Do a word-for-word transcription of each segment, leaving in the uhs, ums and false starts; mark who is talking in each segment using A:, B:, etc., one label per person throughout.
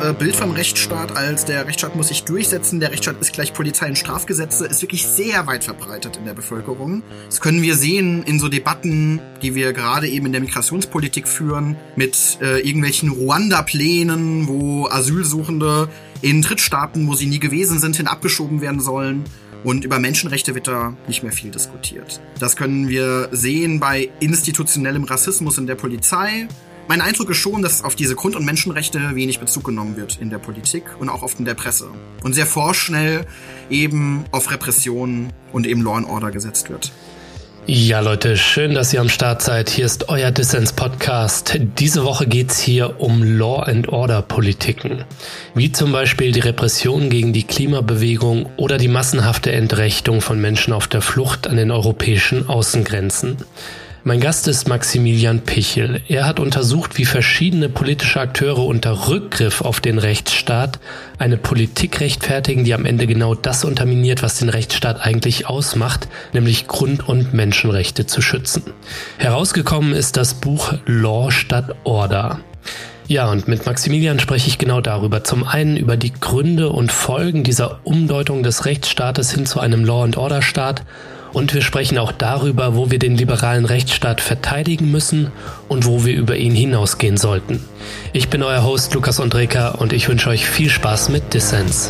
A: äh, Bild vom Rechtsstaat als der Rechtsstaat muss sich durchsetzen, der Rechtsstaat ist gleich Polizei und Strafgesetze, ist wirklich sehr weit verbreitet in der Bevölkerung. Das können wir sehen in so Debatten, die wir gerade eben in der Migrationspolitik führen, mit äh, irgendwelchen Ruanda-Plänen, wo Asylsuchende in Drittstaaten, wo sie nie gewesen sind, hin abgeschoben werden sollen. Und über Menschenrechte wird da nicht mehr viel diskutiert. Das können wir sehen bei institutionellem Rassismus in der Polizei. Mein Eindruck ist schon, dass auf diese Grund- und Menschenrechte wenig Bezug genommen wird in der Politik und auch oft in der Presse. Und sehr vorschnell eben auf Repressionen und eben Law and Order gesetzt wird.
B: Ja, Leute, schön, dass ihr am Start seid. Hier ist euer Dissens-Podcast. Diese Woche geht's hier um Law and Order Politiken. Wie zum Beispiel die Repression gegen die Klimabewegung oder die massenhafte Entrechtung von Menschen auf der Flucht an den europäischen Außengrenzen. Mein Gast ist Maximilian Pichel. Er hat untersucht, wie verschiedene politische Akteure unter Rückgriff auf den Rechtsstaat eine Politik rechtfertigen, die am Ende genau das unterminiert, was den Rechtsstaat eigentlich ausmacht, nämlich Grund- und Menschenrechte zu schützen. Herausgekommen ist das Buch Law statt Order. Ja, und mit Maximilian spreche ich genau darüber. Zum einen über die Gründe und Folgen dieser Umdeutung des Rechtsstaates hin zu einem Law-and-Order-Staat. Und wir sprechen auch darüber, wo wir den liberalen Rechtsstaat verteidigen müssen und wo wir über ihn hinausgehen sollten. Ich bin euer Host Lukas Ondreka und ich wünsche euch viel Spaß mit Dissens.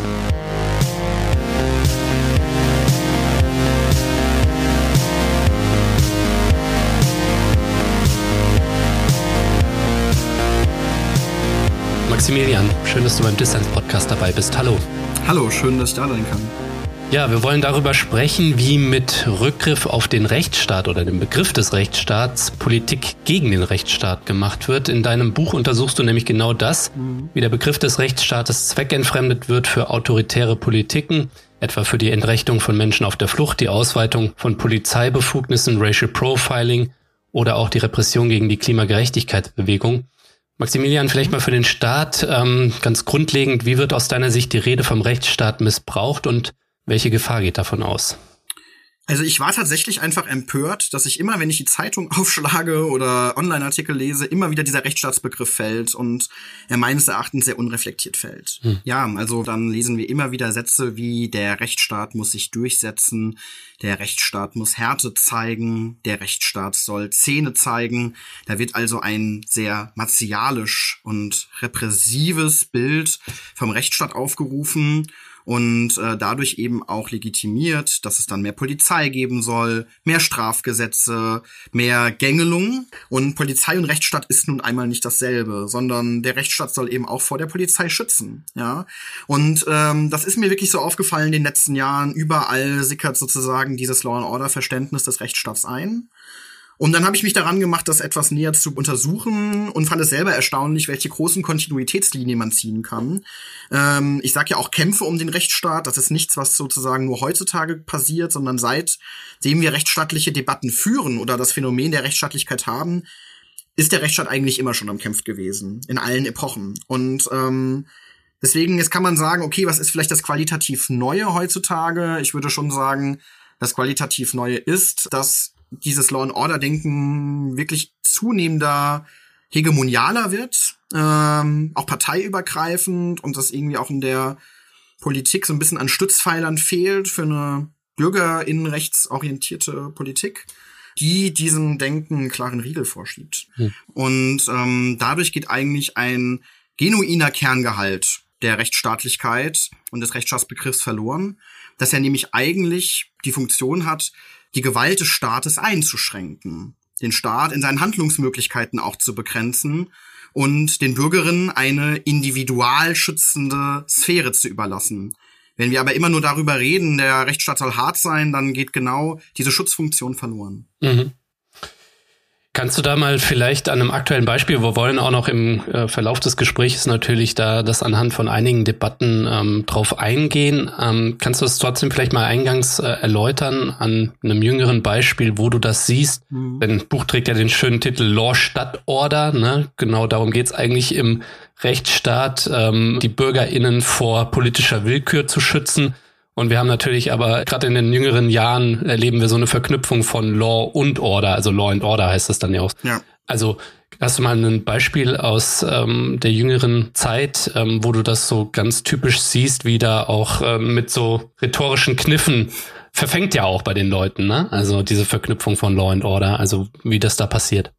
B: Maximilian, schön, dass du beim Dissens-Podcast dabei bist. Hallo.
A: Hallo, schön, dass ich da sein kann.
B: Ja, wir wollen darüber sprechen, wie mit Rückgriff auf den Rechtsstaat oder den Begriff des Rechtsstaats Politik gegen den Rechtsstaat gemacht wird. In deinem Buch untersuchst du nämlich genau das, mhm. wie der Begriff des Rechtsstaates zweckentfremdet wird für autoritäre Politiken, etwa für die Entrechtung von Menschen auf der Flucht, die Ausweitung von Polizeibefugnissen, Racial Profiling oder auch die Repression gegen die Klimagerechtigkeitsbewegung. Maximilian, vielleicht mal für den Staat ähm, ganz grundlegend, wie wird aus deiner Sicht die Rede vom Rechtsstaat missbraucht und welche Gefahr geht davon aus?
A: Also ich war tatsächlich einfach empört, dass ich immer, wenn ich die Zeitung aufschlage oder Online-Artikel lese, immer wieder dieser Rechtsstaatsbegriff fällt und er meines Erachtens sehr unreflektiert fällt. Hm. Ja, also dann lesen wir immer wieder Sätze wie der Rechtsstaat muss sich durchsetzen, der Rechtsstaat muss Härte zeigen, der Rechtsstaat soll Zähne zeigen. Da wird also ein sehr martialisch und repressives Bild vom Rechtsstaat aufgerufen. Und äh, dadurch eben auch legitimiert, dass es dann mehr Polizei geben soll, mehr Strafgesetze, mehr Gängelung. Und Polizei und Rechtsstaat ist nun einmal nicht dasselbe, sondern der Rechtsstaat soll eben auch vor der Polizei schützen. Ja. Und ähm, das ist mir wirklich so aufgefallen in den letzten Jahren. Überall sickert sozusagen dieses Law-and-Order-Verständnis des Rechtsstaats ein. Und dann habe ich mich daran gemacht, das etwas näher zu untersuchen und fand es selber erstaunlich, welche großen Kontinuitätslinien man ziehen kann. Ähm, ich sage ja auch Kämpfe um den Rechtsstaat. Das ist nichts, was sozusagen nur heutzutage passiert, sondern seitdem wir rechtsstaatliche Debatten führen oder das Phänomen der Rechtsstaatlichkeit haben, ist der Rechtsstaat eigentlich immer schon am Kampf gewesen, in allen Epochen. Und ähm, deswegen, jetzt kann man sagen, okay, was ist vielleicht das qualitativ Neue heutzutage? Ich würde schon sagen, das qualitativ Neue ist, dass dieses Law-and-Order-Denken wirklich zunehmender hegemonialer wird, ähm, auch parteiübergreifend und das irgendwie auch in der Politik so ein bisschen an Stützpfeilern fehlt für eine bürgerinnenrechtsorientierte Politik, die diesem Denken einen klaren Riegel vorschiebt. Hm. Und ähm, dadurch geht eigentlich ein genuiner Kerngehalt der Rechtsstaatlichkeit und des Rechtsstaatsbegriffs verloren, dass er nämlich eigentlich die Funktion hat, die Gewalt des Staates einzuschränken, den Staat in seinen Handlungsmöglichkeiten auch zu begrenzen und den Bürgerinnen eine individual schützende Sphäre zu überlassen. Wenn wir aber immer nur darüber reden, der Rechtsstaat soll hart sein, dann geht genau diese Schutzfunktion verloren.
B: Mhm. Kannst du da mal vielleicht an einem aktuellen Beispiel, wir wollen auch noch im äh, Verlauf des Gesprächs natürlich da das anhand von einigen Debatten ähm, drauf eingehen. Ähm, kannst du das trotzdem vielleicht mal eingangs äh, erläutern an einem jüngeren Beispiel, wo du das siehst? Mhm. Dein Buch trägt ja den schönen Titel Law statt Order, ne? Genau darum geht's eigentlich im Rechtsstaat, ähm, die BürgerInnen vor politischer Willkür zu schützen. Und wir haben natürlich aber, gerade in den jüngeren Jahren, erleben wir so eine Verknüpfung von Law und Order, also Law and Order heißt das dann ja auch.
A: Ja.
B: Also Hast du mal ein Beispiel aus ähm, der jüngeren Zeit, ähm, wo du das so ganz typisch siehst, wie da auch ähm, mit so rhetorischen Kniffen verfängt ja auch bei den Leuten, ne? Also diese Verknüpfung von Law and Order, also wie das da passiert.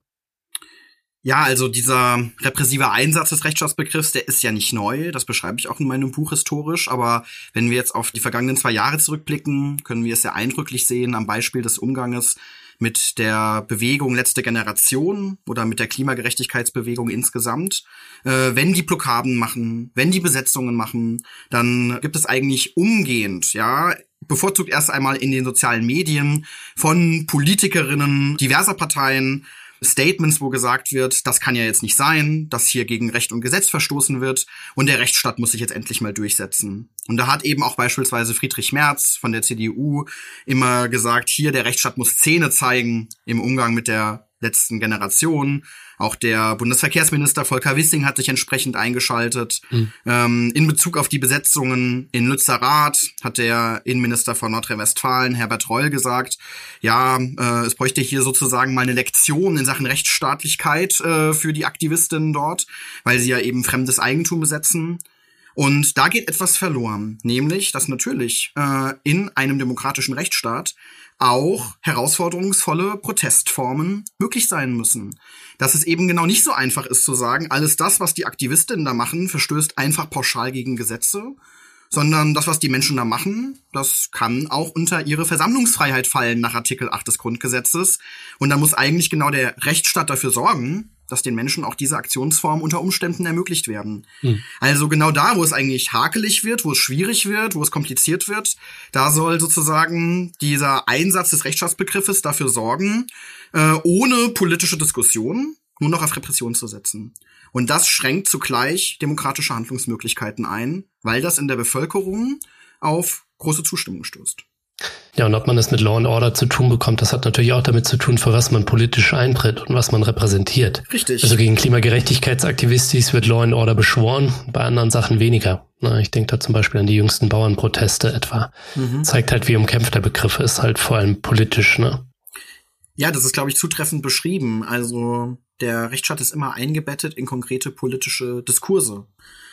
A: Ja, also dieser repressive Einsatz des Rechtsstaatsbegriffs, der ist ja nicht neu. Das beschreibe ich auch in meinem Buch historisch. Aber wenn wir jetzt auf die vergangenen zwei Jahre zurückblicken, können wir es sehr eindrücklich sehen am Beispiel des Umganges mit der Bewegung Letzte Generation oder mit der Klimagerechtigkeitsbewegung insgesamt. Äh, wenn die Blockaden machen, wenn die Besetzungen machen, dann gibt es eigentlich umgehend, ja, bevorzugt erst einmal in den sozialen Medien von Politikerinnen diverser Parteien Statements, wo gesagt wird, das kann ja jetzt nicht sein, dass hier gegen Recht und Gesetz verstoßen wird und der Rechtsstaat muss sich jetzt endlich mal durchsetzen. Und da hat eben auch beispielsweise Friedrich Merz von der C D U immer gesagt, hier der Rechtsstaat muss Zähne zeigen im Umgang mit der letzten Generation. Auch der Bundesverkehrsminister Volker Wissing hat sich entsprechend eingeschaltet. Mhm. Ähm, in Bezug auf die Besetzungen in Lützerath hat der Innenminister von Nordrhein-Westfalen, Herbert Reul, gesagt, ja, äh, es bräuchte hier sozusagen mal eine Lektion in Sachen Rechtsstaatlichkeit äh, für die Aktivistinnen dort, weil sie ja eben fremdes Eigentum besetzen. Und da geht etwas verloren, nämlich, dass natürlich äh, in einem demokratischen Rechtsstaat auch herausforderungsvolle Protestformen möglich sein müssen. Dass es eben genau nicht so einfach ist zu sagen, alles das, was die Aktivistinnen da machen, verstößt einfach pauschal gegen Gesetze, sondern das, was die Menschen da machen, das kann auch unter ihre Versammlungsfreiheit fallen nach Artikel acht des Grundgesetzes. Und da muss eigentlich genau der Rechtsstaat dafür sorgen, dass den Menschen auch diese Aktionsform unter Umständen ermöglicht werden. Hm. Also genau da, wo es eigentlich hakelig wird, wo es schwierig wird, wo es kompliziert wird, da soll sozusagen dieser Einsatz des Rechtsstaatsbegriffes dafür sorgen, äh, ohne politische Diskussion nur noch auf Repression zu setzen. Und das schränkt zugleich demokratische Handlungsmöglichkeiten ein, weil das in der Bevölkerung auf große Zustimmung stößt.
B: Ja, und ob man es mit Law and Order zu tun bekommt, das hat natürlich auch damit zu tun, für was man politisch eintritt und was man repräsentiert.
A: Richtig.
B: Also gegen Klimagerechtigkeitsaktivistis wird Law and Order beschworen, bei anderen Sachen weniger. Na, ich denke da zum Beispiel an die jüngsten Bauernproteste etwa. Mhm. Zeigt halt, wie umkämpft der Begriff ist, halt vor allem politisch, ne?
A: Ja, das ist, glaube ich, zutreffend beschrieben. Also der Rechtsstaat ist immer eingebettet in konkrete politische Diskurse.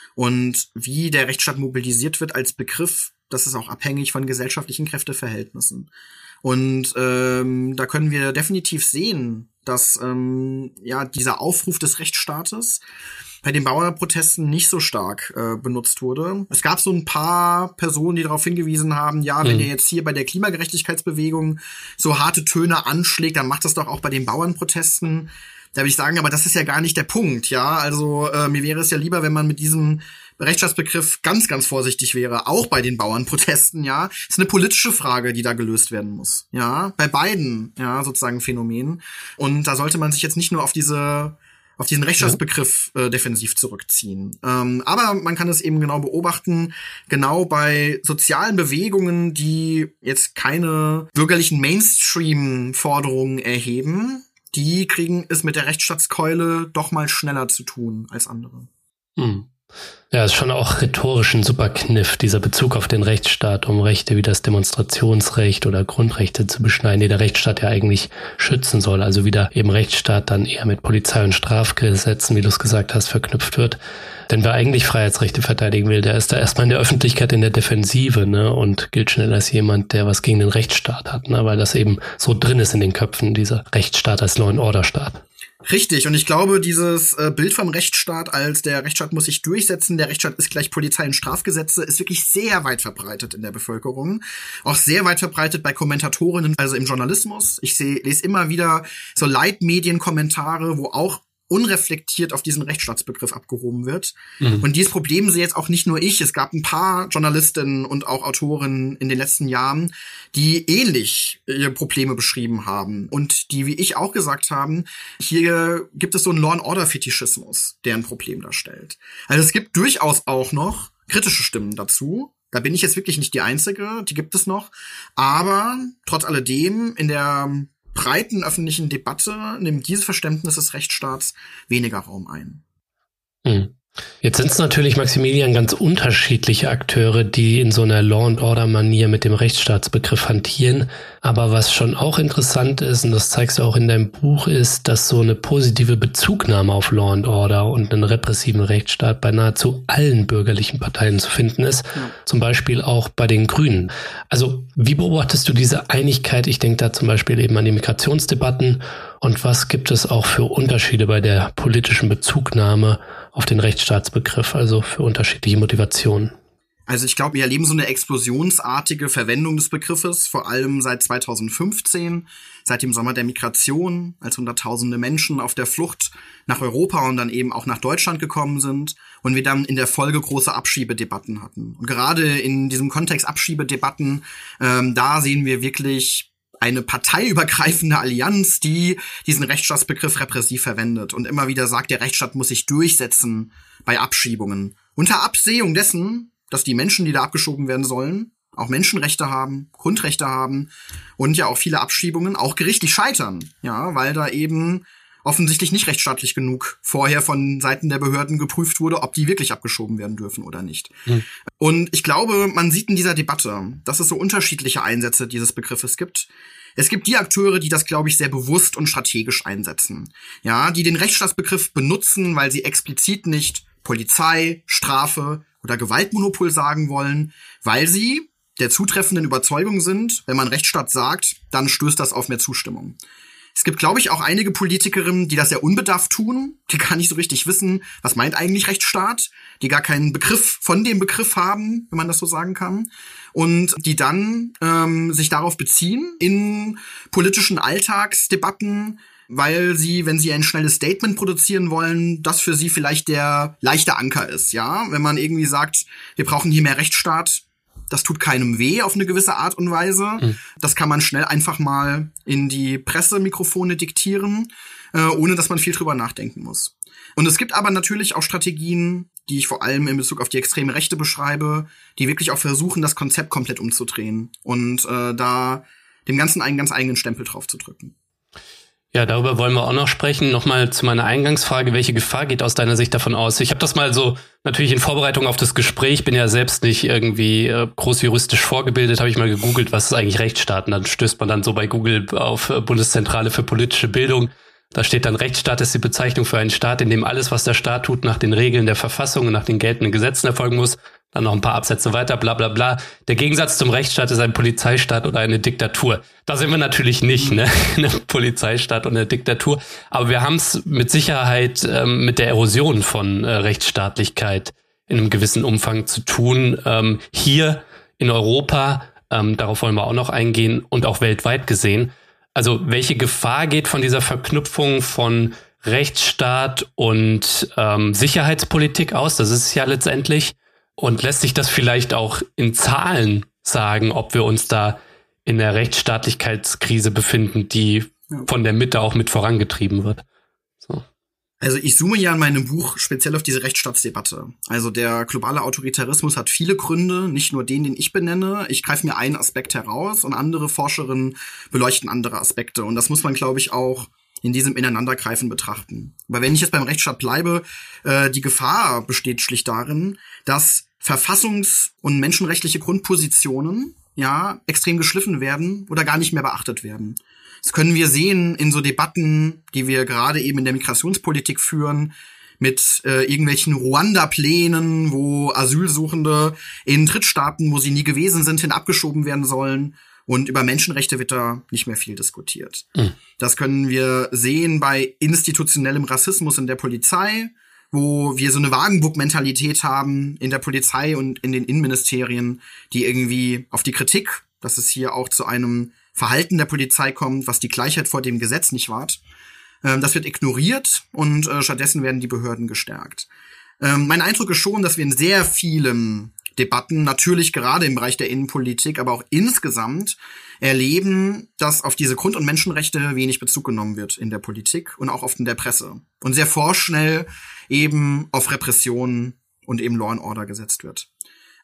A: Und wie der Rechtsstaat mobilisiert wird als Begriff, das ist auch abhängig von gesellschaftlichen Kräfteverhältnissen. Und ähm, da können wir definitiv sehen, dass ähm, ja dieser Aufruf des Rechtsstaates bei den Bauernprotesten nicht so stark äh, benutzt wurde. Es gab so ein paar Personen, die darauf hingewiesen haben, ja, wenn mhm. ihr jetzt hier bei der Klimagerechtigkeitsbewegung so harte Töne anschlägt, dann macht das doch auch bei den Bauernprotesten. Da würde ich sagen, aber das ist ja gar nicht der Punkt, ja. Also äh, mir wäre es ja lieber, wenn man mit diesem Rechtsstaatsbegriff ganz, ganz vorsichtig wäre, auch bei den Bauernprotesten, ja. Das ist eine politische Frage, die da gelöst werden muss, ja. Bei beiden, ja, sozusagen Phänomenen. Und da sollte man sich jetzt nicht nur auf diese auf diesen Rechtsstaatsbegriff äh, defensiv zurückziehen. Ähm, aber man kann es eben genau beobachten, genau bei sozialen Bewegungen, die jetzt keine bürgerlichen Mainstream-Forderungen erheben, die kriegen es mit der Rechtsstaatskeule doch mal schneller zu tun als andere.
B: Hm. Ja, ist schon auch rhetorisch ein super Kniff, dieser Bezug auf den Rechtsstaat, um Rechte wie das Demonstrationsrecht oder Grundrechte zu beschneiden, die der Rechtsstaat ja eigentlich schützen soll. Also wie da eben Rechtsstaat dann eher mit Polizei- und Strafgesetzen, wie du es gesagt hast, verknüpft wird. Denn wer eigentlich Freiheitsrechte verteidigen will, der ist da erstmal in der Öffentlichkeit in der Defensive, ne, und gilt schnell als jemand, der was gegen den Rechtsstaat hat, ne, weil das eben so drin ist in den Köpfen, dieser Rechtsstaat als Law-and-Order-Staat.
A: Richtig, und ich glaube, dieses äh, Bild vom Rechtsstaat als der Rechtsstaat muss sich durchsetzen, der Rechtsstaat ist gleich Polizei- und Strafgesetze, ist wirklich sehr weit verbreitet in der Bevölkerung. Auch sehr weit verbreitet bei Kommentatorinnen, also im Journalismus. Ich seh, lese immer wieder so Leitmedienkommentare, wo auch unreflektiert auf diesen Rechtsstaatsbegriff abgehoben wird. Mhm. Und dieses Problem sehe jetzt auch nicht nur ich. Es gab ein paar Journalistinnen und auch Autoren in den letzten Jahren, die ähnlich ihre Probleme beschrieben haben. Und die, wie ich auch gesagt haben, hier gibt es so einen Law-and-Order-Fetischismus, der ein Problem darstellt. Also es gibt durchaus auch noch kritische Stimmen dazu. Da bin ich jetzt wirklich nicht die Einzige, die gibt es noch. Aber trotz alledem in der breiten öffentlichen Debatte nimmt dieses Verständnis des Rechtsstaats weniger Raum ein.
B: Hm. Jetzt sind es natürlich, Maximilian, ganz unterschiedliche Akteure, die in so einer Law-and-Order-Manier mit dem Rechtsstaatsbegriff hantieren. Aber was schon auch interessant ist, und das zeigst du auch in deinem Buch, ist, dass so eine positive Bezugnahme auf Law and Order und einen repressiven Rechtsstaat bei nahezu allen bürgerlichen Parteien zu finden ist. Ja. Zum Beispiel auch bei den Grünen. Also wie beobachtest du diese Einigkeit? Ich denke da zum Beispiel eben an die Migrationsdebatten. Und was gibt es auch für Unterschiede bei der politischen Bezugnahme auf den Rechtsstaatsbegriff, also für unterschiedliche Motivationen?
A: Also ich glaube, wir erleben so eine explosionsartige Verwendung des Begriffes, vor allem seit zweitausendfünfzehn, seit dem Sommer der Migration, als hunderttausende Menschen auf der Flucht nach Europa und dann eben auch nach Deutschland gekommen sind und wir dann in der Folge große Abschiebedebatten hatten. Und gerade in diesem Kontext Abschiebedebatten, ähm, da sehen wir wirklich eine parteiübergreifende Allianz, die diesen Rechtsstaatsbegriff repressiv verwendet und immer wieder sagt, der Rechtsstaat muss sich durchsetzen bei Abschiebungen. Unter Absehung dessen, dass die Menschen, die da abgeschoben werden sollen, auch Menschenrechte haben, Grundrechte haben und ja auch viele Abschiebungen auch gerichtlich scheitern, ja, weil da eben offensichtlich nicht rechtsstaatlich genug vorher von Seiten der Behörden geprüft wurde, ob die wirklich abgeschoben werden dürfen oder nicht. Mhm. Und ich glaube, man sieht in dieser Debatte, dass es so unterschiedliche Einsätze dieses Begriffes gibt. Es gibt die Akteure, die das, glaube ich, sehr bewusst und strategisch einsetzen. Ja, die den Rechtsstaatsbegriff benutzen, weil sie explizit nicht Polizei, Strafe oder Gewaltmonopol sagen wollen, weil sie der zutreffenden Überzeugung sind, wenn man Rechtsstaat sagt, dann stößt das auf mehr Zustimmung. Es gibt, glaube ich, auch einige Politikerinnen, die das sehr unbedarft tun, die gar nicht so richtig wissen, was meint eigentlich Rechtsstaat, die gar keinen Begriff von dem Begriff haben, wenn man das so sagen kann, und die dann ähm, sich darauf beziehen in politischen Alltagsdebatten, weil sie, wenn sie ein schnelles Statement produzieren wollen, das für sie vielleicht der leichte Anker ist, ja, wenn man irgendwie sagt, wir brauchen hier mehr Rechtsstaat. Das tut keinem weh auf eine gewisse Art und Weise. Mhm. Das kann man schnell einfach mal in die Pressemikrofone diktieren, äh, ohne dass man viel drüber nachdenken muss. Und es gibt aber natürlich auch Strategien, die ich vor allem in Bezug auf die extreme Rechte beschreibe, die wirklich auch versuchen, das Konzept komplett umzudrehen und äh, da dem Ganzen einen ganz eigenen Stempel drauf zu drücken.
B: Ja, darüber wollen wir auch noch sprechen. Nochmal zu meiner Eingangsfrage. Welche Gefahr geht aus deiner Sicht davon aus? Ich habe das mal so natürlich in Vorbereitung auf das Gespräch, bin ja selbst nicht irgendwie äh, groß juristisch vorgebildet, habe ich mal gegoogelt, was ist eigentlich Rechtsstaat? Und dann stößt man dann so bei Google auf äh, Bundeszentrale für politische Bildung. Da steht dann, Rechtsstaat ist die Bezeichnung für einen Staat, in dem alles, was der Staat tut, nach den Regeln der Verfassung und nach den geltenden Gesetzen erfolgen muss. Dann noch ein paar Absätze weiter, bla bla bla. Der Gegensatz zum Rechtsstaat ist ein Polizeistaat oder eine Diktatur. Da sind wir natürlich nicht, ne? Eine Polizeistaat und eine Diktatur. Aber wir haben es mit Sicherheit ähm, mit der Erosion von äh, Rechtsstaatlichkeit in einem gewissen Umfang zu tun. Ähm, hier in Europa, ähm, darauf wollen wir auch noch eingehen, und auch weltweit gesehen. Also welche Gefahr geht von dieser Verknüpfung von Rechtsstaat und ähm, Sicherheitspolitik aus? Das ist es ja letztendlich. Und lässt sich das vielleicht auch in Zahlen sagen, ob wir uns da in der Rechtsstaatlichkeitskrise befinden, die ja. von der Mitte auch mit vorangetrieben wird? So.
A: Also ich zoome ja in meinem Buch speziell auf diese Rechtsstaatsdebatte. Also der globale Autoritarismus hat viele Gründe, nicht nur den, den ich benenne. Ich greife mir einen Aspekt heraus und andere Forscherinnen beleuchten andere Aspekte. Und das muss man, glaube ich, auch in diesem Ineinandergreifen betrachten. Aber wenn ich jetzt beim Rechtsstaat bleibe, äh, die Gefahr besteht schlicht darin, dass verfassungs- und menschenrechtliche Grundpositionen ja extrem geschliffen werden oder gar nicht mehr beachtet werden. Das können wir sehen in so Debatten, die wir gerade eben in der Migrationspolitik führen, mit äh, irgendwelchen Ruanda-Plänen, wo Asylsuchende in Drittstaaten, wo sie nie gewesen sind, hin abgeschoben werden sollen. Und über Menschenrechte wird da nicht mehr viel diskutiert. Mhm. Das können wir sehen bei institutionellem Rassismus in der Polizei, wo wir so eine Wagenburg-Mentalität haben in der Polizei und in den Innenministerien, die irgendwie auf die Kritik, dass es hier auch zu einem Verhalten der Polizei kommt, was die Gleichheit vor dem Gesetz nicht wahrt. Ähm, das wird ignoriert und äh, stattdessen werden die Behörden gestärkt. Ähm, mein Eindruck ist schon, dass wir in sehr vielen Debatten, natürlich gerade im Bereich der Innenpolitik, aber auch insgesamt erleben, dass auf diese Grund- und Menschenrechte wenig Bezug genommen wird in der Politik und auch oft in der Presse. Und sehr vorschnell eben auf Repressionen und eben Law and Order gesetzt wird.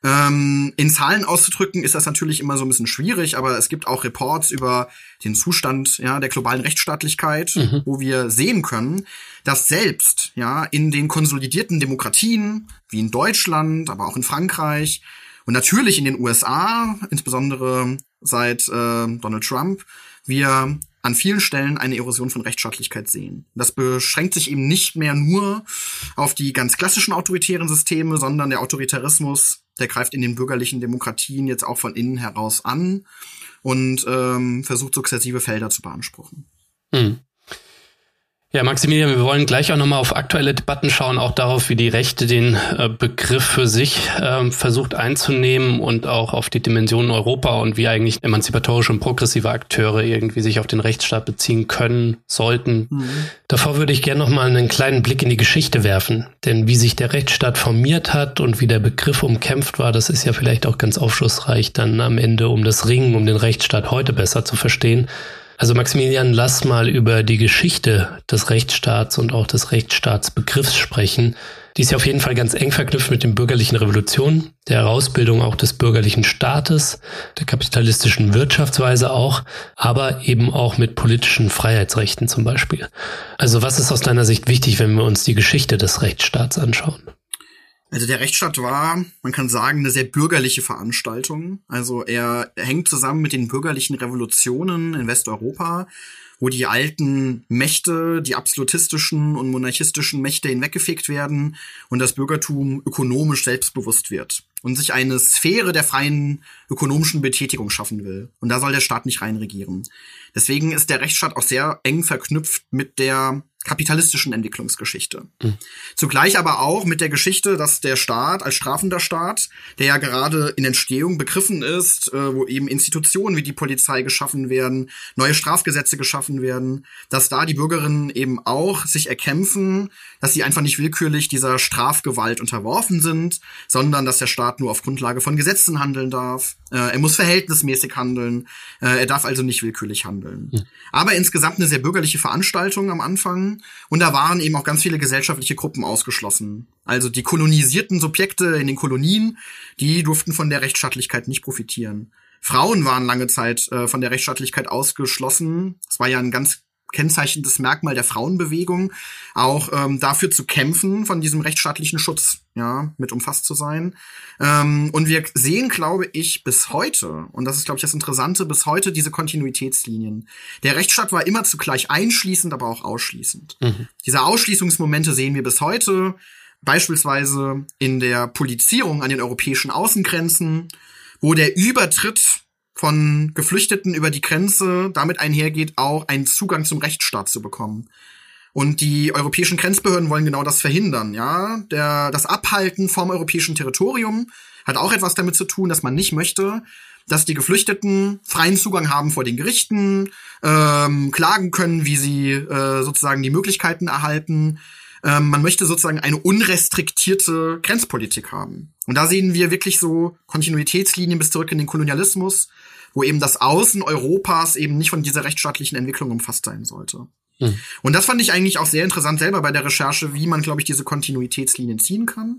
A: Ähm, in Zahlen auszudrücken ist das natürlich immer so ein bisschen schwierig, aber es gibt auch Reports über den Zustand, ja, der globalen Rechtsstaatlichkeit, mhm. wo wir sehen können, dass selbst, ja, in den konsolidierten Demokratien, wie in Deutschland, aber auch in Frankreich und natürlich in den U S A, insbesondere seit äh, Donald Trump, wir an vielen Stellen eine Erosion von Rechtsstaatlichkeit sehen. Das beschränkt sich eben nicht mehr nur auf die ganz klassischen autoritären Systeme, sondern der Autoritarismus, der greift in den bürgerlichen Demokratien jetzt auch von innen heraus an und ähm, versucht sukzessive Felder zu beanspruchen.
B: Hm. Ja, Maximilian, wir wollen gleich auch nochmal auf aktuelle Debatten schauen, auch darauf, wie die Rechte den äh, Begriff für sich äh, versucht einzunehmen und auch auf die Dimensionen Europa und wie eigentlich emanzipatorische und progressive Akteure irgendwie sich auf den Rechtsstaat beziehen können, sollten. Mhm. Davor würde ich gerne nochmal einen kleinen Blick in die Geschichte werfen, denn wie sich der Rechtsstaat formiert hat und wie der Begriff umkämpft war, das ist ja vielleicht auch ganz aufschlussreich dann am Ende, um das Ringen um den Rechtsstaat heute besser zu verstehen. Also Maximilian, lass mal über die Geschichte des Rechtsstaats und auch des Rechtsstaatsbegriffs sprechen. Die ist ja auf jeden Fall ganz eng verknüpft mit den bürgerlichen Revolutionen, der Herausbildung auch des bürgerlichen Staates, der kapitalistischen Wirtschaftsweise auch, aber eben auch mit politischen Freiheitsrechten zum Beispiel. Also was ist aus deiner Sicht wichtig, wenn wir uns die Geschichte des Rechtsstaats anschauen?
A: Also der Rechtsstaat war, man kann sagen, eine sehr bürgerliche Veranstaltung. Also er hängt zusammen mit den bürgerlichen Revolutionen in Westeuropa, wo die alten Mächte, die absolutistischen und monarchistischen Mächte hinweggefegt werden und das Bürgertum ökonomisch selbstbewusst wird und sich eine Sphäre der freien ökonomischen Betätigung schaffen will. Und da soll der Staat nicht reinregieren. Deswegen ist der Rechtsstaat auch sehr eng verknüpft mit der kapitalistischen Entwicklungsgeschichte. Mhm. Zugleich aber auch mit der Geschichte, dass der Staat als strafender Staat, der ja gerade in Entstehung begriffen ist, äh, wo eben Institutionen wie die Polizei geschaffen werden, neue Strafgesetze geschaffen werden, dass da die Bürgerinnen eben auch sich erkämpfen, dass sie einfach nicht willkürlich dieser Strafgewalt unterworfen sind, sondern dass der Staat nur auf Grundlage von Gesetzen handeln darf. Äh, er muss verhältnismäßig handeln. Äh, er darf also nicht willkürlich handeln. Mhm. Aber insgesamt eine sehr bürgerliche Veranstaltung am Anfang. Und da waren eben auch ganz viele gesellschaftliche Gruppen ausgeschlossen. Also die kolonisierten Subjekte in den Kolonien, die durften von der Rechtsstaatlichkeit nicht profitieren. Frauen waren lange Zeit äh, von der Rechtsstaatlichkeit ausgeschlossen. Das war ja ein ganz kennzeichnendes Merkmal der Frauenbewegung, auch ähm, dafür zu kämpfen, von diesem rechtsstaatlichen Schutz ja mit umfasst zu sein. Ähm, und wir sehen, glaube ich, bis heute, und das ist, glaube ich, das Interessante, bis heute diese Kontinuitätslinien. Der Rechtsstaat war immer zugleich einschließend, aber auch ausschließend. Mhm. Diese Ausschließungsmomente sehen wir bis heute, beispielsweise in der Polizierung an den europäischen Außengrenzen, wo der Übertritt von Geflüchteten über die Grenze damit einhergeht, auch einen Zugang zum Rechtsstaat zu bekommen. Und die europäischen Grenzbehörden wollen genau das verhindern, ja. Der, das Abhalten vom europäischen Territorium hat auch etwas damit zu tun, dass man nicht möchte, dass die Geflüchteten freien Zugang haben vor den Gerichten, ähm, klagen können, wie sie äh, sozusagen die Möglichkeiten erhalten. Ähm, man möchte sozusagen eine unrestriktierte Grenzpolitik haben. Und da sehen wir wirklich so Kontinuitätslinien bis zurück in den Kolonialismus, wo eben das Außen Europas eben nicht von dieser rechtsstaatlichen Entwicklung umfasst sein sollte. Mhm. Und das fand ich eigentlich auch sehr interessant selber bei der Recherche, wie man, glaube ich, diese Kontinuitätslinien ziehen kann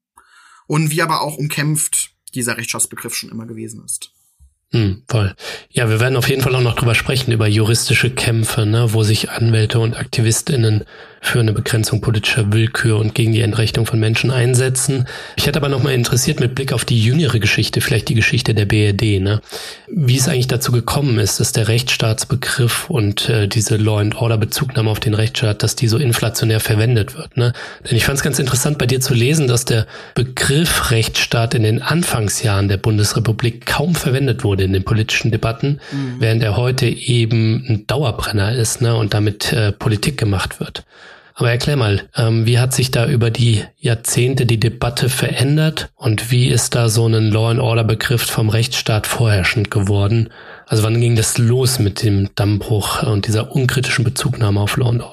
A: und wie aber auch umkämpft dieser Rechtsstaatsbegriff schon immer gewesen ist.
B: Hm, voll. Ja, wir werden auf jeden Fall auch noch drüber sprechen, über juristische Kämpfe, ne, wo sich Anwälte und AktivistInnen für eine Begrenzung politischer Willkür und gegen die Entrechtung von Menschen einsetzen. Ich hätte aber noch mal interessiert mit Blick auf die jüngere Geschichte, vielleicht die Geschichte der B R D, ne, wie es eigentlich dazu gekommen ist, dass der Rechtsstaatsbegriff und äh, diese Law-and-Order-Bezugnahme auf den Rechtsstaat, dass die so inflationär verwendet wird, ne? Denn ich fand es ganz interessant bei dir zu lesen, dass der Begriff Rechtsstaat in den Anfangsjahren der Bundesrepublik kaum verwendet wurde in den politischen Debatten, mhm. während er heute eben ein Dauerbrenner ist, ne, und damit äh, Politik gemacht wird. Aber erklär mal, ähm, wie hat sich da über die Jahrzehnte die Debatte verändert und wie ist da so ein Law-and-Order-Begriff vom Rechtsstaat vorherrschend geworden? Also wann ging das los mit dem Dammbruch und dieser unkritischen Bezugnahme auf Law and Order?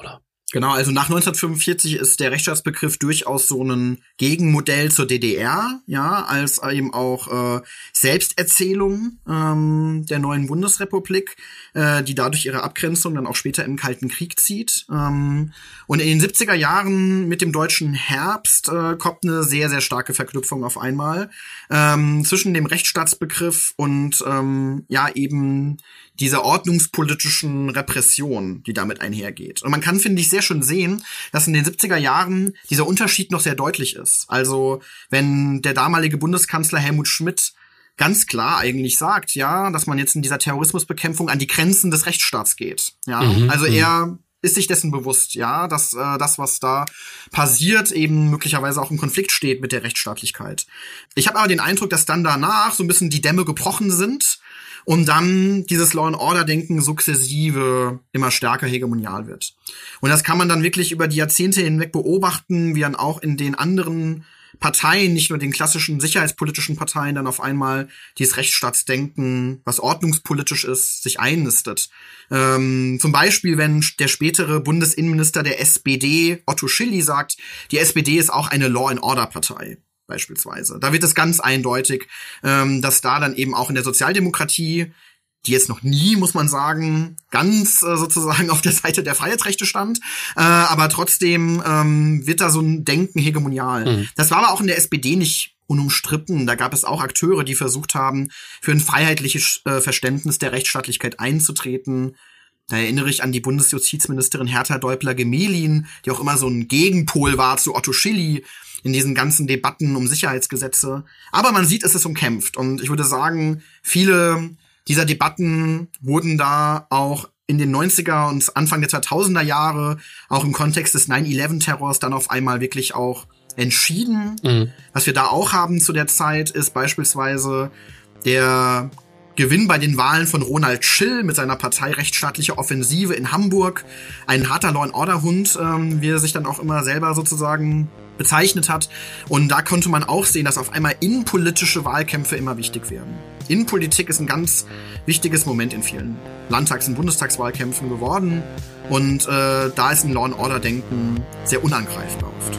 A: Genau, also nach neunzehnhundertfünfundvierzig ist der Rechtsstaatsbegriff durchaus so ein Gegenmodell zur D D R, ja, als eben auch äh, Selbsterzählung ähm, der neuen Bundesrepublik, äh, die dadurch ihre Abgrenzung dann auch später im Kalten Krieg zieht. Ähm, und in den siebziger Jahren mit dem deutschen Herbst äh, kommt eine sehr, sehr starke Verknüpfung auf einmal ähm, zwischen dem Rechtsstaatsbegriff und ähm, ja eben dieser ordnungspolitischen Repression, die damit einhergeht. Und man kann, finde ich, sehr schön sehen, dass in den siebziger Jahren dieser Unterschied noch sehr deutlich ist. Also wenn der damalige Bundeskanzler Helmut Schmidt ganz klar eigentlich sagt, ja, dass man jetzt in dieser Terrorismusbekämpfung an die Grenzen des Rechtsstaats geht. Ja, mhm, also er ist sich dessen bewusst, ja, dass äh, das, was da passiert, eben möglicherweise auch im Konflikt steht mit der Rechtsstaatlichkeit. Ich habe aber den Eindruck, dass dann danach so ein bisschen die Dämme gebrochen sind und dann dieses Law-and-Order-Denken sukzessive immer stärker hegemonial wird. Und das kann man dann wirklich über die Jahrzehnte hinweg beobachten, wie dann auch in den anderen Parteien, nicht nur den klassischen sicherheitspolitischen Parteien, dann auf einmal dieses Rechtsstaatsdenken, was ordnungspolitisch ist, sich einnistet. Ähm, zum Beispiel, wenn der spätere Bundesinnenminister der S P D, Otto Schily, sagt, die S P D ist auch eine Law-and-Order-Partei. Beispielsweise. Da wird es ganz eindeutig, ähm, dass da dann eben auch in der Sozialdemokratie, die jetzt noch nie, muss man sagen, ganz äh, sozusagen auf der Seite der Freiheitsrechte stand, äh, aber trotzdem ähm, wird da so ein Denken hegemonial. Mhm. Das war aber auch in der S P D nicht unumstritten. Da gab es auch Akteure, die versucht haben, für ein freiheitliches äh, Verständnis der Rechtsstaatlichkeit einzutreten. Da erinnere ich an die Bundesjustizministerin Hertha Däubler-Gemelin, die auch immer so ein Gegenpol war zu Otto Schily in diesen ganzen Debatten um Sicherheitsgesetze. Aber man sieht, es ist umkämpft. Und ich würde sagen, viele dieser Debatten wurden da auch in den neunziger und Anfang der zweitausender Jahre, auch im Kontext des nine eleven Terrors, dann auf einmal wirklich auch entschieden. Mhm. Was wir da auch haben zu der Zeit, ist beispielsweise der Gewinn bei den Wahlen von Ronald Schill mit seiner Partei Rechtsstaatliche Offensive in Hamburg. Ein harter Law-and-Order-Hund, ähm, wie er sich dann auch immer selber sozusagen bezeichnet hat. Und da konnte man auch sehen, dass auf einmal innenpolitische Wahlkämpfe immer wichtig werden. Innenpolitik ist ein ganz wichtiges Moment in vielen Landtags- und Bundestagswahlkämpfen geworden. Und äh, da ist ein Law-and-Order-Denken sehr unangreifbar oft.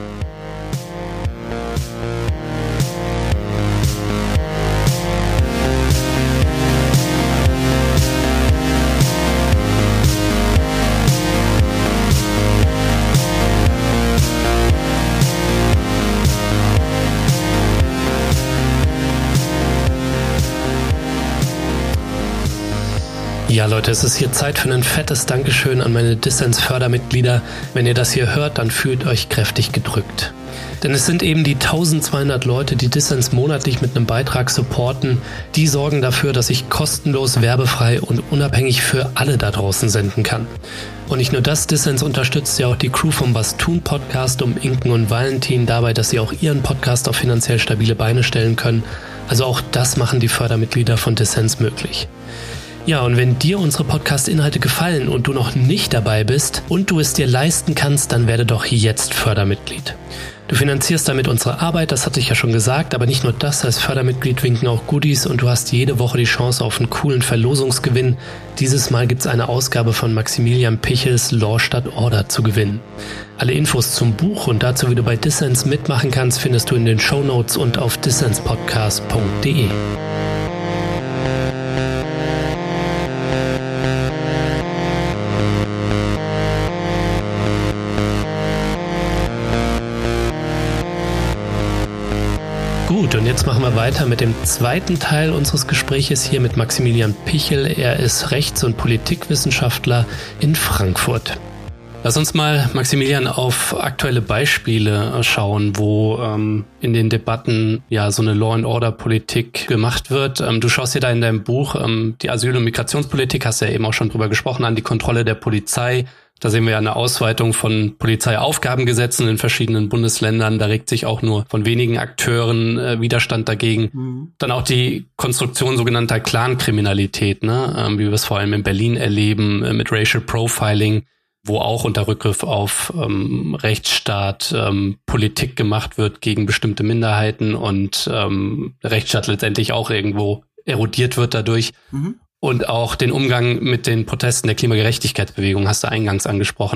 B: Ja, Leute, es ist hier Zeit für ein fettes Dankeschön an meine Dissens-Fördermitglieder. Wenn ihr das hier hört, dann fühlt euch kräftig gedrückt. Denn es sind eben die eintausendzweihundert Leute, die Dissens monatlich mit einem Beitrag supporten. Die sorgen dafür, dass ich kostenlos, werbefrei und unabhängig für alle da draußen senden kann. Und nicht nur das, Dissens unterstützt ja auch die Crew vom Was tun Podcast um Inken und Valentin dabei, dass sie auch ihren Podcast auf finanziell stabile Beine stellen können. Also auch das machen die Fördermitglieder von Dissens möglich. Ja, und wenn dir unsere Podcast-Inhalte gefallen und du noch nicht dabei bist und du es dir leisten kannst, dann werde doch jetzt Fördermitglied. Du finanzierst damit unsere Arbeit, das hatte ich ja schon gesagt, aber nicht nur das, als Fördermitglied winken auch Goodies und du hast jede Woche die Chance auf einen coolen Verlosungsgewinn. Dieses Mal gibt's eine Ausgabe von Maximilian Pichels Law statt Order zu gewinnen. Alle Infos zum Buch und dazu, wie du bei Dissens mitmachen kannst, findest du in den Shownotes und auf dissenspodcast punkt de. Gut, und jetzt machen wir weiter mit dem zweiten Teil unseres Gespräches hier mit Maximilian Pichel. Er ist Rechts- und Politikwissenschaftler in Frankfurt. Lass uns mal, Maximilian, auf aktuelle Beispiele schauen, wo ähm, in den Debatten ja so eine Law-and-Order-Politik gemacht wird. Ähm, du schaust dir da in deinem Buch ähm, die Asyl- und Migrationspolitik, hast ja eben auch schon drüber gesprochen, an die Kontrolle der Polizei. Da sehen wir ja eine Ausweitung von Polizeiaufgabengesetzen in verschiedenen Bundesländern. Da regt sich auch nur von wenigen Akteuren äh, Widerstand dagegen. Mhm. Dann auch die Konstruktion sogenannter Clankriminalität, ne? ähm, wie wir es vor allem in Berlin erleben, äh, mit Racial Profiling, wo auch unter Rückgriff auf ähm, Rechtsstaat ähm, Politik gemacht wird gegen bestimmte Minderheiten und ähm, der Rechtsstaat letztendlich auch irgendwo erodiert wird dadurch. Mhm. Und auch den Umgang mit den Protesten der Klimagerechtigkeitsbewegung hast du eingangs angesprochen.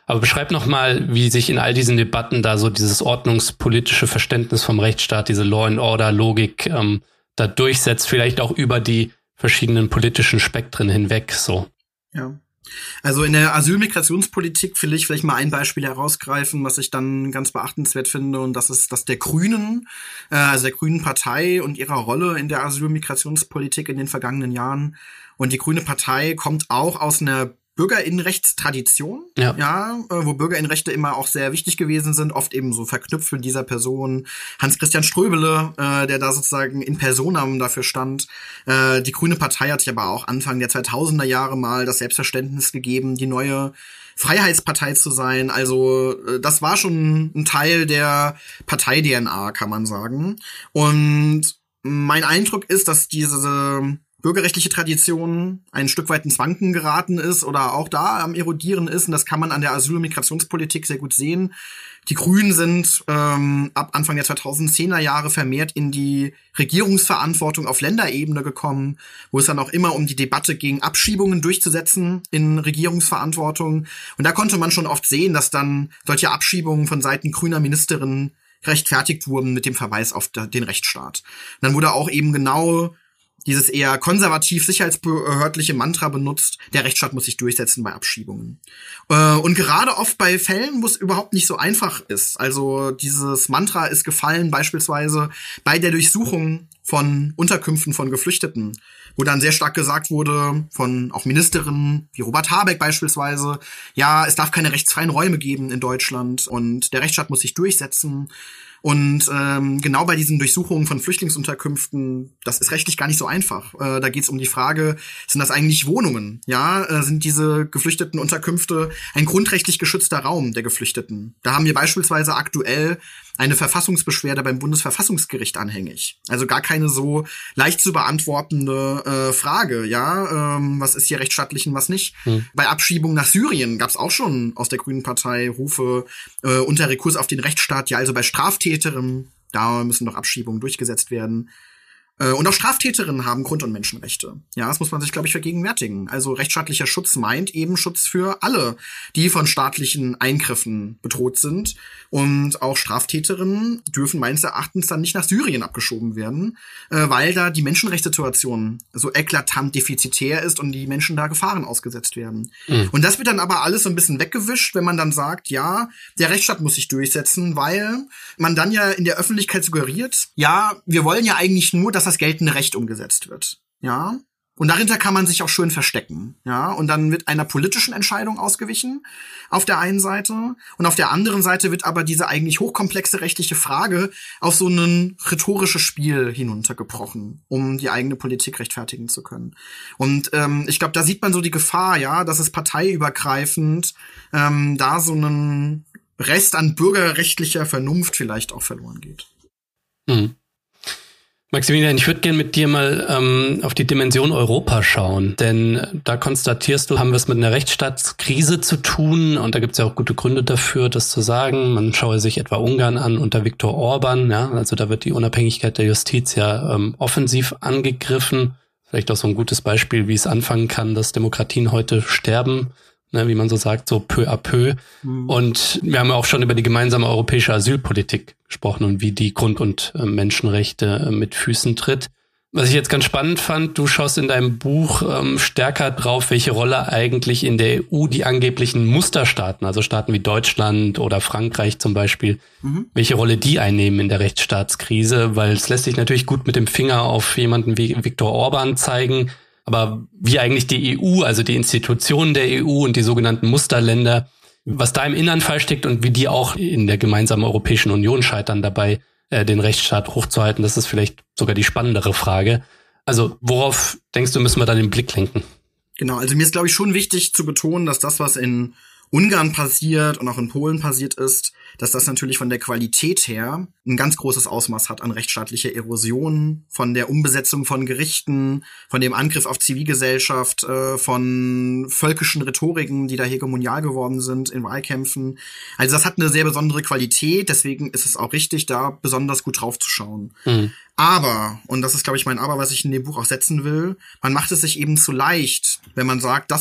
B: Aber beschreib noch mal, wie sich in all diesen Debatten da so dieses ordnungspolitische Verständnis vom Rechtsstaat, diese Law-and-Order-Logik ähm, da durchsetzt, vielleicht auch über die verschiedenen politischen Spektren hinweg, so.
A: Ja. Also in der Asyl-Migrationspolitik will ich vielleicht mal ein Beispiel herausgreifen, was ich dann ganz beachtenswert finde, und das ist das der Grünen, äh, also der Grünen Partei und ihrer Rolle in der Asyl-Migrationspolitik in den vergangenen Jahren. Und die Grüne Partei kommt auch aus einer Bürgerinnenrechtstradition, ja, ja äh, wo Bürgerinnenrechte immer auch sehr wichtig gewesen sind, oft eben so verknüpft mit dieser Person. Hans-Christian Ströbele, äh, der da sozusagen in Personam dafür stand. Äh, die Grüne Partei hat sich aber auch Anfang der zweitausender Jahre mal das Selbstverständnis gegeben, die neue Freiheitspartei zu sein. Also äh, das war schon ein Teil der Partei-D N A, kann man sagen. Und mein Eindruck ist, dass diese bürgerrechtliche Tradition ein Stück weit ins Wanken geraten ist oder auch da am Erodieren ist. Und das kann man an der Asyl- und Migrationspolitik sehr gut sehen. Die Grünen sind ähm, ab Anfang der zweitausendzehner Jahre vermehrt in die Regierungsverantwortung auf Länderebene gekommen, wo es dann auch immer um die Debatte gegen Abschiebungen durchzusetzen in Regierungsverantwortung. Und da konnte man schon oft sehen, dass dann solche Abschiebungen von Seiten grüner Ministerinnen rechtfertigt wurden mit dem Verweis auf den Rechtsstaat. Und dann wurde auch eben genau dieses eher konservativ sicherheitsbehördliche Mantra benutzt, der Rechtsstaat muss sich durchsetzen bei Abschiebungen. Und gerade oft bei Fällen, wo es überhaupt nicht so einfach ist. Also dieses Mantra ist gefallen beispielsweise bei der Durchsuchung von Unterkünften von Geflüchteten, wo dann sehr stark gesagt wurde von auch Ministerinnen wie Robert Habeck beispielsweise, ja, es darf keine rechtsfreien Räume geben in Deutschland und der Rechtsstaat muss sich durchsetzen. Und ähm, genau bei diesen Durchsuchungen von Flüchtlingsunterkünften, das ist rechtlich gar nicht so einfach. Äh, da geht es um die Frage, sind das eigentlich Wohnungen? Ja, äh, sind diese geflüchteten Unterkünfte ein grundrechtlich geschützter Raum der Geflüchteten? Da haben wir beispielsweise aktuell eine Verfassungsbeschwerde beim Bundesverfassungsgericht anhängig. Also gar keine so leicht zu beantwortende äh, Frage, ja, ähm, was ist hier rechtsstaatlich und was nicht. Hm. Bei Abschiebung nach Syrien gab es auch schon aus der Grünen Partei Rufe äh, unter Rekurs auf den Rechtsstaat, ja, also bei Straftäterinnen, da müssen doch Abschiebungen durchgesetzt werden. Und auch Straftäterinnen haben Grund- und Menschenrechte. Ja, das muss man sich, glaube ich, vergegenwärtigen. Also rechtsstaatlicher Schutz meint eben Schutz für alle, die von staatlichen Eingriffen bedroht sind. Und auch Straftäterinnen dürfen meines Erachtens dann nicht nach Syrien abgeschoben werden, weil da die Menschenrechtssituation so eklatant defizitär ist und die Menschen da Gefahren ausgesetzt werden. Mhm. Und das wird dann aber alles so ein bisschen weggewischt, wenn man dann sagt, ja, der Rechtsstaat muss sich durchsetzen, weil man dann ja in der Öffentlichkeit suggeriert, ja, wir wollen ja eigentlich nur, dass das geltende Recht umgesetzt wird. Ja. Und dahinter kann man sich auch schön verstecken. Ja. Und dann wird einer politischen Entscheidung ausgewichen auf der einen Seite. Und auf der anderen Seite wird aber diese eigentlich hochkomplexe rechtliche Frage auf so ein rhetorisches Spiel hinuntergebrochen, um die eigene Politik rechtfertigen zu können. Und ähm, ich glaube, da sieht man so die Gefahr, ja, dass es parteiübergreifend ähm, da so einen Rest an bürgerrechtlicher Vernunft vielleicht auch verloren geht.
B: Mhm. Maximilian, ich würde gerne mit dir mal ähm, auf die Dimension Europa schauen, denn da konstatierst du, haben wir es mit einer Rechtsstaatskrise zu tun und da gibt es ja auch gute Gründe dafür, das zu sagen. Man schaue sich etwa Ungarn an unter Viktor Orban, ja, also da wird die Unabhängigkeit der Justiz ja ähm, offensiv angegriffen. Vielleicht auch so ein gutes Beispiel, wie es anfangen kann, dass Demokratien heute sterben, ne, wie man so sagt, so peu à peu. Mhm. Und wir haben ja auch schon über die gemeinsame europäische Asylpolitik gesprochen und wie die Grund- und äh, Menschenrechte äh, mit Füßen tritt. Was ich jetzt ganz spannend fand, du schaust in deinem Buch ähm, stärker drauf, welche Rolle eigentlich in der E U die angeblichen Musterstaaten, also Staaten wie Deutschland oder Frankreich zum Beispiel, mhm. welche Rolle die einnehmen in der Rechtsstaatskrise, weil es lässt sich natürlich gut mit dem Finger auf jemanden wie Viktor Orban zeigen, aber wie eigentlich die E U, also die Institutionen der E U und die sogenannten Musterländer, was da im Innern feststeckt und wie die auch in der gemeinsamen Europäischen Union scheitern dabei, äh, den Rechtsstaat hochzuhalten, das ist vielleicht sogar die spannendere Frage. Also worauf denkst du, müssen wir da den Blick lenken?
A: Genau, also mir ist, glaube ich, schon wichtig zu betonen, dass das, was in Ungarn passiert und auch in Polen passiert ist, dass das natürlich von der Qualität her ein ganz großes Ausmaß hat an rechtsstaatlicher Erosion, von der Umbesetzung von Gerichten, von dem Angriff auf Zivilgesellschaft, äh, von völkischen Rhetoriken, die da hegemonial geworden sind in Wahlkämpfen. Also das hat eine sehr besondere Qualität, deswegen ist es auch richtig, da besonders gut drauf zu schauen. Mhm. Aber, und das ist, glaube ich, mein Aber, was ich in dem Buch auch setzen will, man macht es sich eben zu leicht, wenn man sagt, das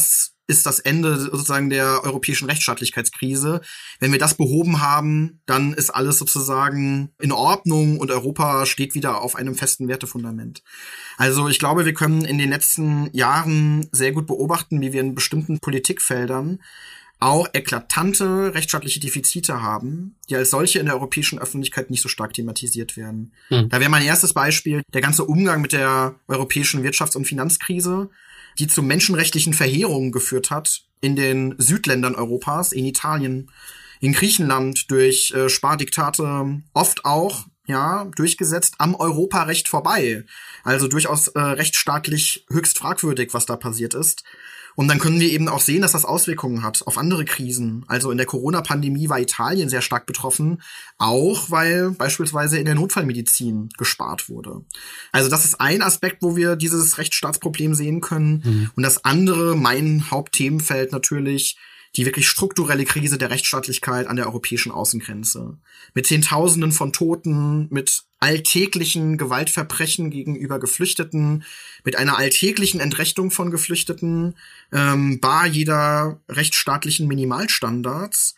A: ist das Ende sozusagen der europäischen Rechtsstaatlichkeitskrise. Wenn wir das behoben haben, dann ist alles sozusagen in Ordnung und Europa steht wieder auf einem festen Wertefundament. Also ich glaube, wir können in den letzten Jahren sehr gut beobachten, wie wir in bestimmten Politikfeldern auch eklatante rechtsstaatliche Defizite haben, die als solche in der europäischen Öffentlichkeit nicht so stark thematisiert werden. Hm. Da wäre mein erstes Beispiel der ganze Umgang mit der europäischen Wirtschafts- und Finanzkrise, die zu menschenrechtlichen Verheerungen geführt hat in den Südländern Europas, in Italien, in Griechenland durch äh, Spardiktate, oft auch ja durchgesetzt am Europarecht vorbei. Also durchaus äh, rechtsstaatlich höchst fragwürdig, was da passiert ist. Und dann können wir eben auch sehen, dass das Auswirkungen hat auf andere Krisen. Also in der Corona-Pandemie war Italien sehr stark betroffen, auch weil beispielsweise in der Notfallmedizin gespart wurde. Also das ist ein Aspekt, wo wir dieses Rechtsstaatsproblem sehen können. Mhm. Und das andere, mein Hauptthemenfeld natürlich, die wirklich strukturelle Krise der Rechtsstaatlichkeit an der europäischen Außengrenze. Mit Zehntausenden von Toten, mit alltäglichen Gewaltverbrechen gegenüber Geflüchteten, mit einer alltäglichen Entrechtung von Geflüchteten, ähm, bar jeder rechtsstaatlichen Minimalstandards.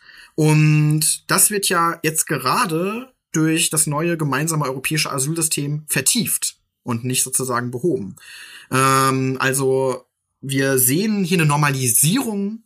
A: Und das wird ja jetzt gerade durch das neue gemeinsame europäische Asylsystem vertieft und nicht sozusagen behoben. Ähm, also wir sehen hier eine Normalisierung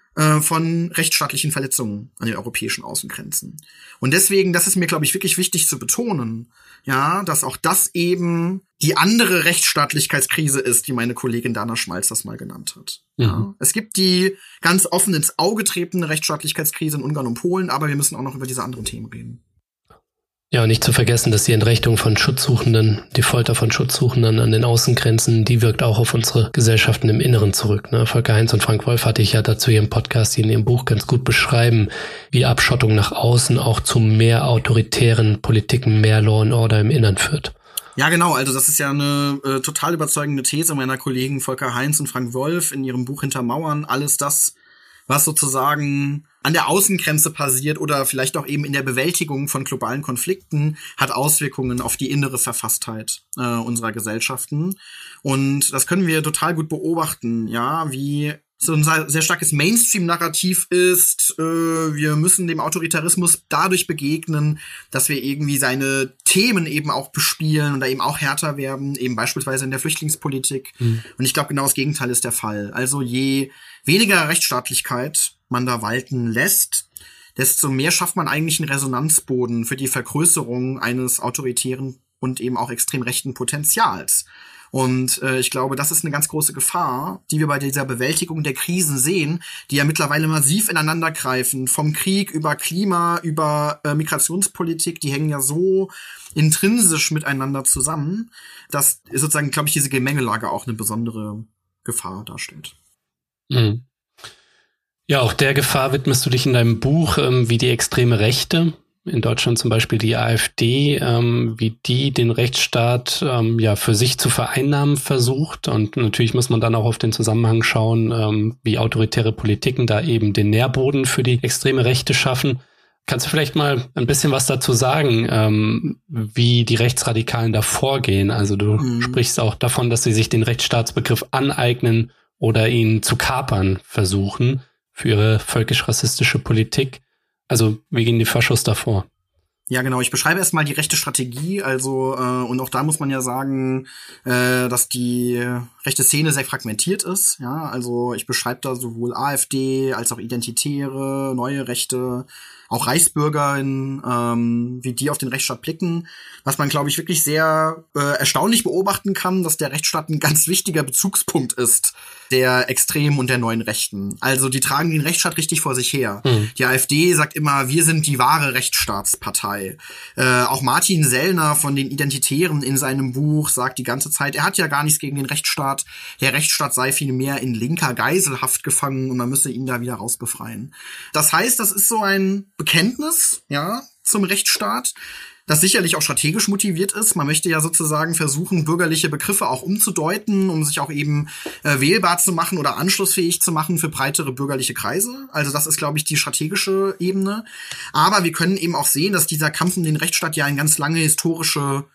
A: von rechtsstaatlichen Verletzungen an den europäischen Außengrenzen. Und deswegen, das ist mir, glaube ich, wirklich wichtig zu betonen, ja, dass auch das eben die andere Rechtsstaatlichkeitskrise ist, die meine Kollegin Dana Schmalz das mal genannt hat. Mhm. Ja. Es gibt die ganz offen ins Auge tretende Rechtsstaatlichkeitskrise in Ungarn und Polen, aber wir müssen auch noch über diese anderen Themen reden.
B: Ja, und nicht zu vergessen, dass die Entrechtung von Schutzsuchenden, die Folter von Schutzsuchenden an den Außengrenzen, die wirkt auch auf unsere Gesellschaften im Inneren zurück. Ne? Volker Heinz und Frank Wolf hatte ich ja dazu hier im Podcast, die in ihrem Buch ganz gut beschreiben, wie Abschottung nach außen auch zu mehr autoritären Politiken, mehr Law and Order im Innern führt.
A: Ja, genau. Also das ist ja eine äh, total überzeugende These meiner Kollegen Volker Heinz und Frank Wolf in ihrem Buch Hintermauern. Alles das, was sozusagen an der Außengrenze passiert oder vielleicht auch eben in der Bewältigung von globalen Konflikten, hat Auswirkungen auf die innere Verfasstheit äh, unserer Gesellschaften. Und das können wir total gut beobachten, ja, wie so ein sehr starkes Mainstream-Narrativ ist, äh, wir müssen dem Autoritarismus dadurch begegnen, dass wir irgendwie seine Themen eben auch bespielen und da eben auch härter werden, eben beispielsweise in der Flüchtlingspolitik. Mhm. Und ich glaube, genau das Gegenteil ist der Fall. Also je weniger Rechtsstaatlichkeit man da walten lässt, desto mehr schafft man eigentlich einen Resonanzboden für die Vergrößerung eines autoritären und eben auch extrem rechten Potenzials. Und äh, ich glaube, das ist eine ganz große Gefahr, die wir bei dieser Bewältigung der Krisen sehen, die ja mittlerweile massiv ineinander greifen. Vom Krieg über Klima, über äh, Migrationspolitik, die hängen ja so intrinsisch miteinander zusammen, dass sozusagen, glaube ich, diese Gemengelage auch eine besondere Gefahr darstellt.
B: Mhm. Ja, auch der Gefahr widmest du dich in deinem Buch, ähm, wie die extreme Rechte, in Deutschland zum Beispiel die AfD, ähm, wie die den Rechtsstaat ähm, ja für sich zu vereinnahmen versucht. Und natürlich muss man dann auch auf den Zusammenhang schauen, ähm, wie autoritäre Politiken da eben den Nährboden für die extreme Rechte schaffen. Kannst du vielleicht mal ein bisschen was dazu sagen, ähm, wie die Rechtsradikalen da vorgehen? Also du mhm. sprichst auch davon, dass sie sich den Rechtsstaatsbegriff aneignen oder ihn zu kapern versuchen für ihre völkisch-rassistische Politik. Also wie gehen die Faschos davor?
A: Ja, genau. Ich beschreibe erstmal die rechte Strategie. Also äh, und auch da muss man ja sagen, äh, dass die rechte Szene sehr fragmentiert ist. Ja, also ich beschreibe da sowohl AfD als auch Identitäre, neue Rechte, auch Reichsbürgerinnen, ähm, wie die auf den Rechtsstaat blicken. Was man, glaube ich, wirklich sehr äh, erstaunlich beobachten kann, dass der Rechtsstaat ein ganz wichtiger Bezugspunkt ist der Extremen und der neuen Rechten. Also die tragen den Rechtsstaat richtig vor sich her. Mhm. Die AfD sagt immer, wir sind die wahre Rechtsstaatspartei. Äh, auch Martin Sellner von den Identitären in seinem Buch sagt die ganze Zeit, er hat ja gar nichts gegen den Rechtsstaat. Der Rechtsstaat sei vielmehr in linker Geiselhaft gefangen und man müsse ihn da wieder rausbefreien. Das heißt, das ist so ein Bekenntnis, ja, zum Rechtsstaat, das sicherlich auch strategisch motiviert ist. Man möchte ja sozusagen versuchen, bürgerliche Begriffe auch umzudeuten, um sich auch eben äh, wählbar zu machen oder anschlussfähig zu machen für breitere bürgerliche Kreise. Also das ist, glaube ich, die strategische Ebene. Aber wir können eben auch sehen, dass dieser Kampf um den Rechtsstaat ja eine ganz lange historische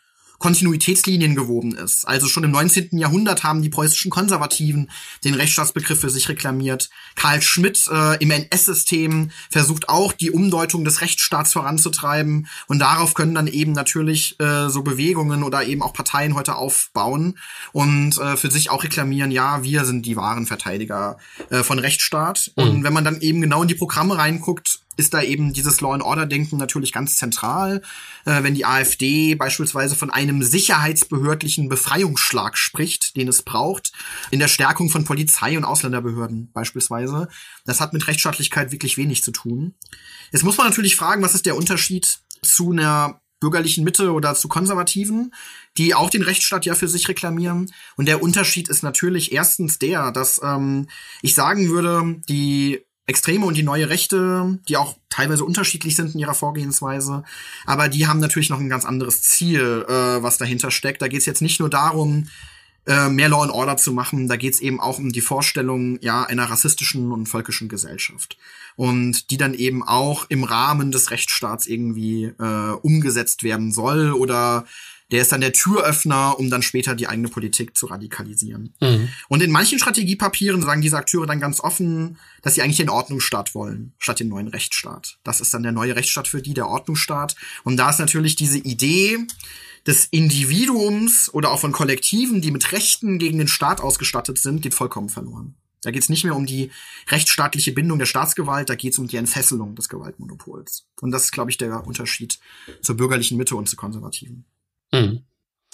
A: Kontinuitätslinien gewoben ist. Also schon im neunzehnten Jahrhundert haben die preußischen Konservativen den Rechtsstaatsbegriff für sich reklamiert. Karl Schmitt äh, im N S-System versucht auch, die Umdeutung des Rechtsstaats voranzutreiben. Und darauf können dann eben natürlich äh, so Bewegungen oder eben auch Parteien heute aufbauen und äh, für sich auch reklamieren, ja, wir sind die wahren Verteidiger äh, von Rechtsstaat. Mhm. Und wenn man dann eben genau in die Programme reinguckt, ist da eben dieses Law-and-Order-Denken natürlich ganz zentral. Äh, wenn die AfD beispielsweise von einem sicherheitsbehördlichen Befreiungsschlag spricht, den es braucht, in der Stärkung von Polizei und Ausländerbehörden beispielsweise, das hat mit Rechtsstaatlichkeit wirklich wenig zu tun. Jetzt muss man natürlich fragen, was ist der Unterschied zu einer bürgerlichen Mitte oder zu Konservativen, die auch den Rechtsstaat ja für sich reklamieren. Und der Unterschied ist natürlich erstens der, dass ähm, ich sagen würde, die Extreme und die neue Rechte, die auch teilweise unterschiedlich sind in ihrer Vorgehensweise, aber die haben natürlich noch ein ganz anderes Ziel, äh, was dahinter steckt. Da geht es jetzt nicht nur darum, äh, mehr Law and Order zu machen, da geht es eben auch um die Vorstellung ja einer rassistischen und völkischen Gesellschaft. Und die dann eben auch im Rahmen des Rechtsstaats irgendwie äh, umgesetzt werden soll oder der ist dann der Türöffner, um dann später die eigene Politik zu radikalisieren. Mhm. Und in manchen Strategiepapieren sagen diese Akteure dann ganz offen, dass sie eigentlich den Ordnungsstaat wollen, statt den neuen Rechtsstaat. Das ist dann der neue Rechtsstaat für die, der Ordnungsstaat. Und da ist natürlich diese Idee des Individuums oder auch von Kollektiven, die mit Rechten gegen den Staat ausgestattet sind, geht vollkommen verloren. Da geht es nicht mehr um die rechtsstaatliche Bindung der Staatsgewalt, da geht es um die Entfesselung des Gewaltmonopols. Und das ist, glaube ich, der Unterschied zur bürgerlichen Mitte und zu Konservativen.
B: Hm.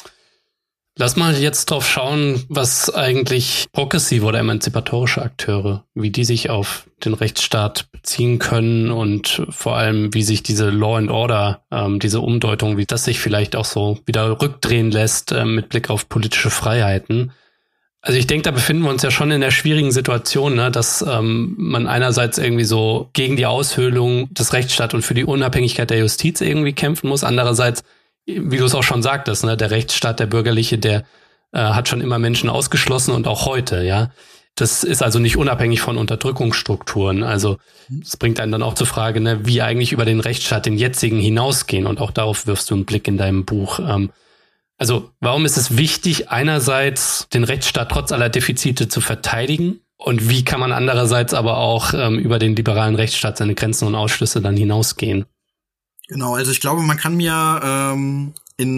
B: Lass mal jetzt drauf schauen, was eigentlich progressive oder emanzipatorische Akteure, wie die sich auf den Rechtsstaat beziehen können und vor allem, wie sich diese Law and Order, ähm, diese Umdeutung, wie das sich vielleicht auch so wieder rückdrehen lässt äh, mit Blick auf politische Freiheiten. Also ich denke, da befinden wir uns ja schon in der schwierigen Situation, ne, dass ähm, man einerseits irgendwie so gegen die Aushöhlung des Rechtsstaats und für die Unabhängigkeit der Justiz irgendwie kämpfen muss, andererseits, wie du es auch schon sagtest, ne, der Rechtsstaat, der bürgerliche, der äh, hat schon immer Menschen ausgeschlossen und auch heute, ja. Das ist also nicht unabhängig von Unterdrückungsstrukturen. Also das bringt einen dann auch zur Frage, ne, wie eigentlich über den Rechtsstaat, den jetzigen, hinausgehen. Und auch darauf wirfst du einen Blick in deinem Buch. Ähm, also warum ist es wichtig, einerseits den Rechtsstaat trotz aller Defizite zu verteidigen? Und wie kann man andererseits aber auch ähm, über den liberalen Rechtsstaat seine Grenzen und Ausschlüsse dann hinausgehen?
A: Genau, also ich glaube, man kann mir ähm,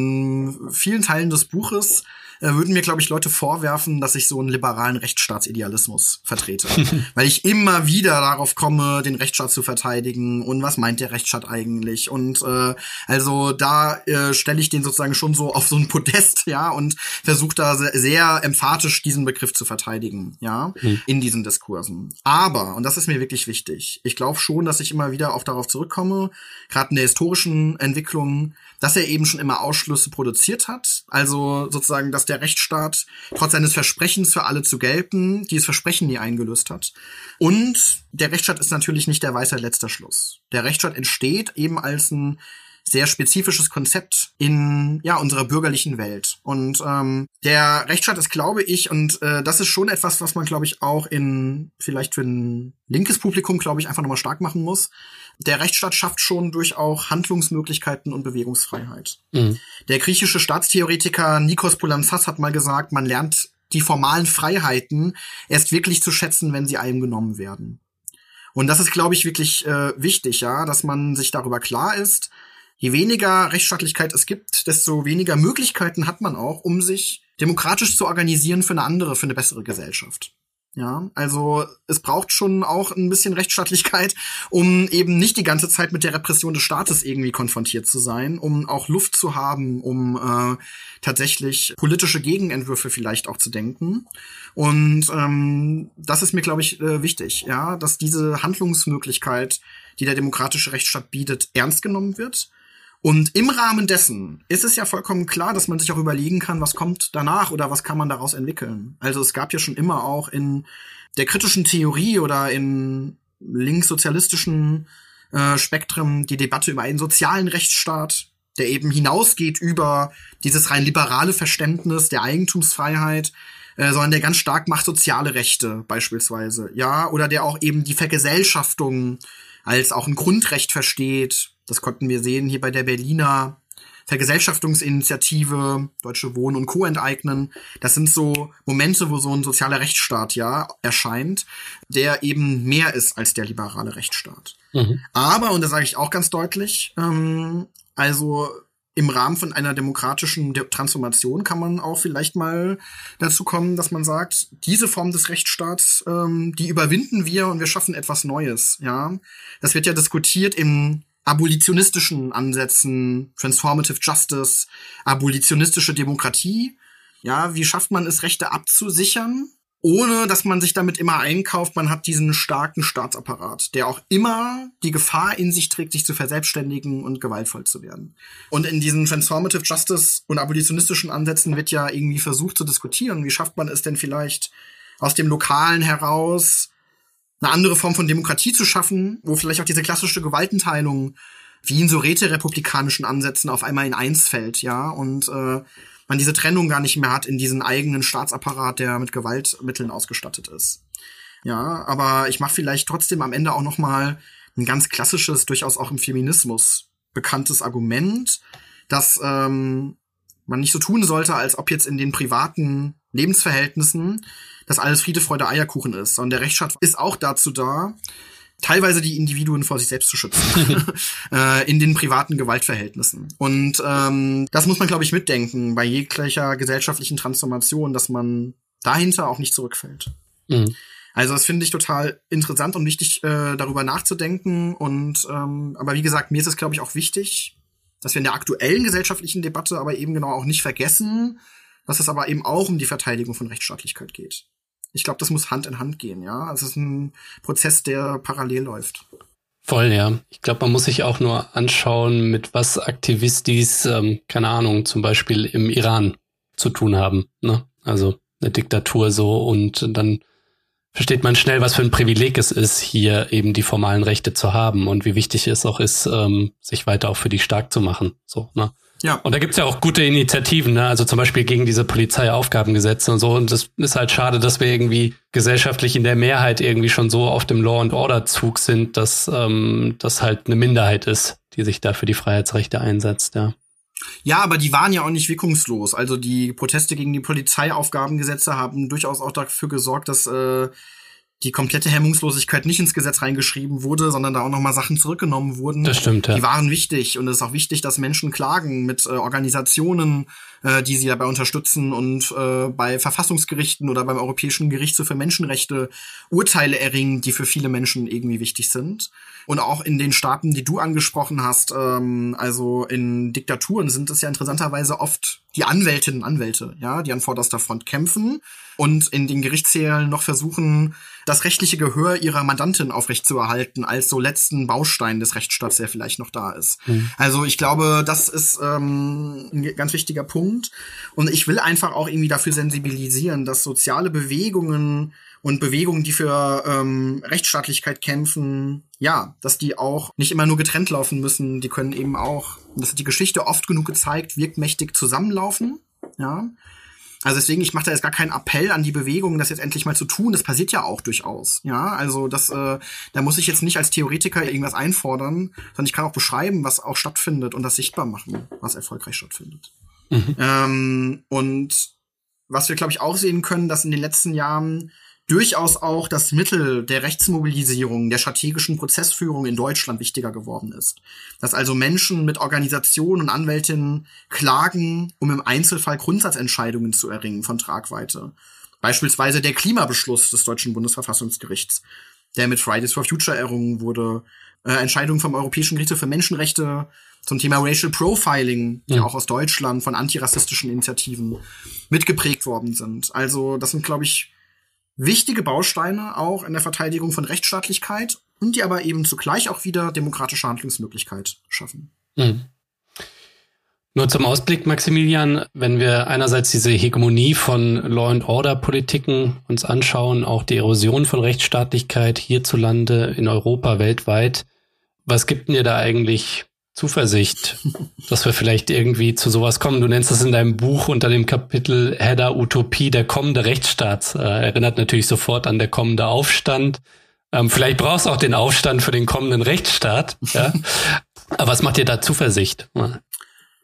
A: in vielen Teilen des Buches äh, würden mir, glaube ich, Leute vorwerfen, dass ich so einen liberalen Rechtsstaatsidealismus vertrete. Weil ich immer wieder darauf komme, den Rechtsstaat zu verteidigen und was meint der Rechtsstaat eigentlich. Und äh, also da äh, stelle ich den sozusagen schon so auf so ein Podest, ja, und versuche da sehr, sehr emphatisch diesen Begriff zu verteidigen, ja, mhm. in diesen Diskursen. Aber, und das ist mir wirklich wichtig, ich glaube schon, dass ich immer wieder auch darauf zurückkomme, gerade in der historischen Entwicklung, dass er eben schon immer Ausschlüsse produziert hat. Also sozusagen, dass der Rechtsstaat trotz seines Versprechens für alle zu gelten, dieses Versprechen nie eingelöst hat. Und der Rechtsstaat ist natürlich nicht der Weisheit letzter Schluss. Der Rechtsstaat entsteht eben als ein sehr spezifisches Konzept in ja unserer bürgerlichen Welt. Und ähm, der Rechtsstaat ist, glaube ich, und äh, das ist schon etwas, was man, glaube ich, auch in vielleicht für ein linkes Publikum, glaube ich, einfach nochmal stark machen muss. Der Rechtsstaat schafft schon durch auch Handlungsmöglichkeiten und Bewegungsfreiheit. Mhm. Der griechische Staatstheoretiker Nikos Poulantzas hat mal gesagt, man lernt die formalen Freiheiten erst wirklich zu schätzen, wenn sie einem genommen werden. Und das ist, glaube ich, wirklich äh, wichtig, ja, dass man sich darüber klar ist, je weniger Rechtsstaatlichkeit es gibt, desto weniger Möglichkeiten hat man auch, um sich demokratisch zu organisieren für eine andere, für eine bessere Gesellschaft. Ja, also es braucht schon auch ein bisschen Rechtsstaatlichkeit, um eben nicht die ganze Zeit mit der Repression des Staates irgendwie konfrontiert zu sein, um auch Luft zu haben, um äh, tatsächlich politische Gegenentwürfe vielleicht auch zu denken. Und ähm, das ist mir, glaube ich, äh, wichtig, ja, dass diese Handlungsmöglichkeit, die der demokratische Rechtsstaat bietet, ernst genommen wird. Und im Rahmen dessen ist es ja vollkommen klar, dass man sich auch überlegen kann, was kommt danach oder was kann man daraus entwickeln. Also es gab ja schon immer auch in der kritischen Theorie oder in linkssozialistischen äh, Spektren die Debatte über einen sozialen Rechtsstaat, der eben hinausgeht über dieses rein liberale Verständnis der Eigentumsfreiheit, äh, sondern der ganz stark macht soziale Rechte beispielsweise, ja, oder der auch eben die Vergesellschaftung als auch ein Grundrecht versteht. Das konnten wir sehen hier bei der Berliner Vergesellschaftungsinitiative, Deutsche Wohnen und Co. enteignen. Das sind so Momente, wo so ein sozialer Rechtsstaat ja erscheint, der eben mehr ist als der liberale Rechtsstaat. Mhm. Aber, und das sage ich auch ganz deutlich, ähm, also im Rahmen von einer demokratischen Transformation kann man auch vielleicht mal dazu kommen, dass man sagt, diese Form des Rechtsstaats, ähm, die überwinden wir und wir schaffen etwas Neues. Ja, das wird ja diskutiert in abolitionistischen Ansätzen, Transformative Justice, abolitionistische Demokratie. Ja, wie schafft man es, Rechte abzusichern, ohne dass man sich damit immer einkauft, man hat diesen starken Staatsapparat, der auch immer die Gefahr in sich trägt, sich zu verselbstständigen und gewaltvoll zu werden. Und in diesen Transformative Justice und abolitionistischen Ansätzen wird ja irgendwie versucht zu diskutieren, wie schafft man es denn vielleicht aus dem Lokalen heraus eine andere Form von Demokratie zu schaffen, wo vielleicht auch diese klassische Gewaltenteilung wie in so räterepublikanischen Ansätzen auf einmal in eins fällt, ja, und äh, man diese Trennung gar nicht mehr hat in diesen eigenen Staatsapparat, der mit Gewaltmitteln ausgestattet ist. Ja, aber ich mache vielleicht trotzdem am Ende auch noch mal ein ganz klassisches, durchaus auch im Feminismus bekanntes Argument, dass ähm, man nicht so tun sollte, als ob jetzt in den privaten Lebensverhältnissen das alles Friede, Freude, Eierkuchen ist. Und der Rechtsstaat ist auch dazu da, teilweise die Individuen vor sich selbst zu schützen, äh, in den privaten Gewaltverhältnissen. Und ähm, das muss man, glaube ich, mitdenken bei jeglicher gesellschaftlichen Transformation, dass man dahinter auch nicht zurückfällt. Mhm. Also das finde ich total interessant und wichtig, äh, darüber nachzudenken. Und ähm, aber wie gesagt, mir ist es, glaube ich, auch wichtig, dass wir in der aktuellen gesellschaftlichen Debatte aber eben genau auch nicht vergessen, dass es aber eben auch um die Verteidigung von Rechtsstaatlichkeit geht. Ich glaube, das muss Hand in Hand gehen, ja. Also es ist ein Prozess, der parallel läuft.
B: Voll, ja. Ich glaube, man muss sich auch nur anschauen, mit was Aktivistis, ähm, keine Ahnung, zum Beispiel im Iran zu tun haben, ne? Also eine Diktatur so, und dann versteht man schnell, was für ein Privileg es ist, hier eben die formalen Rechte zu haben und wie wichtig es auch ist, ähm, sich weiter auch für die stark zu machen, so, ne? Ja. Und da gibt's ja auch gute Initiativen, ne? Also zum Beispiel gegen diese Polizeiaufgabengesetze und so. Und das ist halt schade, dass wir irgendwie gesellschaftlich in der Mehrheit irgendwie schon so auf dem Law-and-Order-Zug sind, dass ähm, das halt eine Minderheit ist, die sich da für die Freiheitsrechte einsetzt, ja.
A: Ja, aber die waren ja auch nicht wirkungslos. Also die Proteste gegen die Polizeiaufgabengesetze haben durchaus auch dafür gesorgt, dass äh, die komplette Hemmungslosigkeit nicht ins Gesetz reingeschrieben wurde, sondern da auch noch mal Sachen zurückgenommen wurden.
B: Das stimmt, ja.
A: Die waren wichtig, und es ist auch wichtig, dass Menschen klagen mit äh, Organisationen, äh, die sie dabei unterstützen, und äh, bei Verfassungsgerichten oder beim Europäischen Gerichtshof für Menschenrechte Urteile erringen, die für viele Menschen irgendwie wichtig sind. Und auch in den Staaten, die du angesprochen hast, ähm, also in Diktaturen, sind es ja interessanterweise oft die Anwältinnen und Anwälte, ja, die an vorderster Front kämpfen und in den Gerichtssälen noch versuchen, das rechtliche Gehör ihrer Mandantin aufrechtzuerhalten als so letzten Baustein des Rechtsstaats, der vielleicht noch da ist. Mhm. Also ich glaube, das ist ähm, ein ganz wichtiger Punkt. Und ich will einfach auch irgendwie dafür sensibilisieren, dass soziale Bewegungen und Bewegungen, die für ähm, Rechtsstaatlichkeit kämpfen, ja, dass die auch nicht immer nur getrennt laufen müssen. Die können eben auch, das hat die Geschichte oft genug gezeigt, wirkmächtig zusammenlaufen. Ja. Also deswegen, ich mache da jetzt gar keinen Appell an die Bewegung, das jetzt endlich mal zu tun. Das passiert ja auch durchaus. Ja, also das, äh, da muss ich jetzt nicht als Theoretiker irgendwas einfordern, sondern ich kann auch beschreiben, was auch stattfindet, und das sichtbar machen, was erfolgreich stattfindet. Mhm. Ähm, und was wir, glaube ich, auch sehen können, dass in den letzten Jahren durchaus auch das Mittel der Rechtsmobilisierung, der strategischen Prozessführung in Deutschland wichtiger geworden ist. Dass also Menschen mit Organisationen und Anwältinnen klagen, um im Einzelfall Grundsatzentscheidungen zu erringen von Tragweite. Beispielsweise der Klimabeschluss des deutschen Bundesverfassungsgerichts, der mit Fridays for Future errungen wurde. Äh, Entscheidungen vom Europäischen Gerichtshof für Menschenrechte zum Thema Racial Profiling, die ja auch aus Deutschland von antirassistischen Initiativen mitgeprägt worden sind. Also das sind, glaube ich, wichtige Bausteine auch in der Verteidigung von Rechtsstaatlichkeit, und die aber eben zugleich auch wieder demokratische Handlungsmöglichkeit schaffen. Mhm.
B: Nur zum Ausblick, Maximilian, wenn wir einerseits diese Hegemonie von Law-and-Order-Politiken uns anschauen, auch die Erosion von Rechtsstaatlichkeit hierzulande, in Europa, weltweit, was gibt denn dir da eigentlich Zuversicht, dass wir vielleicht irgendwie zu sowas kommen? Du nennst das in deinem Buch unter dem Kapitel Header Utopie, der kommende Rechtsstaat. Äh, erinnert natürlich sofort an der kommende Aufstand. Ähm, vielleicht brauchst du auch den Aufstand für den kommenden Rechtsstaat. Ja? Aber was macht dir da Zuversicht?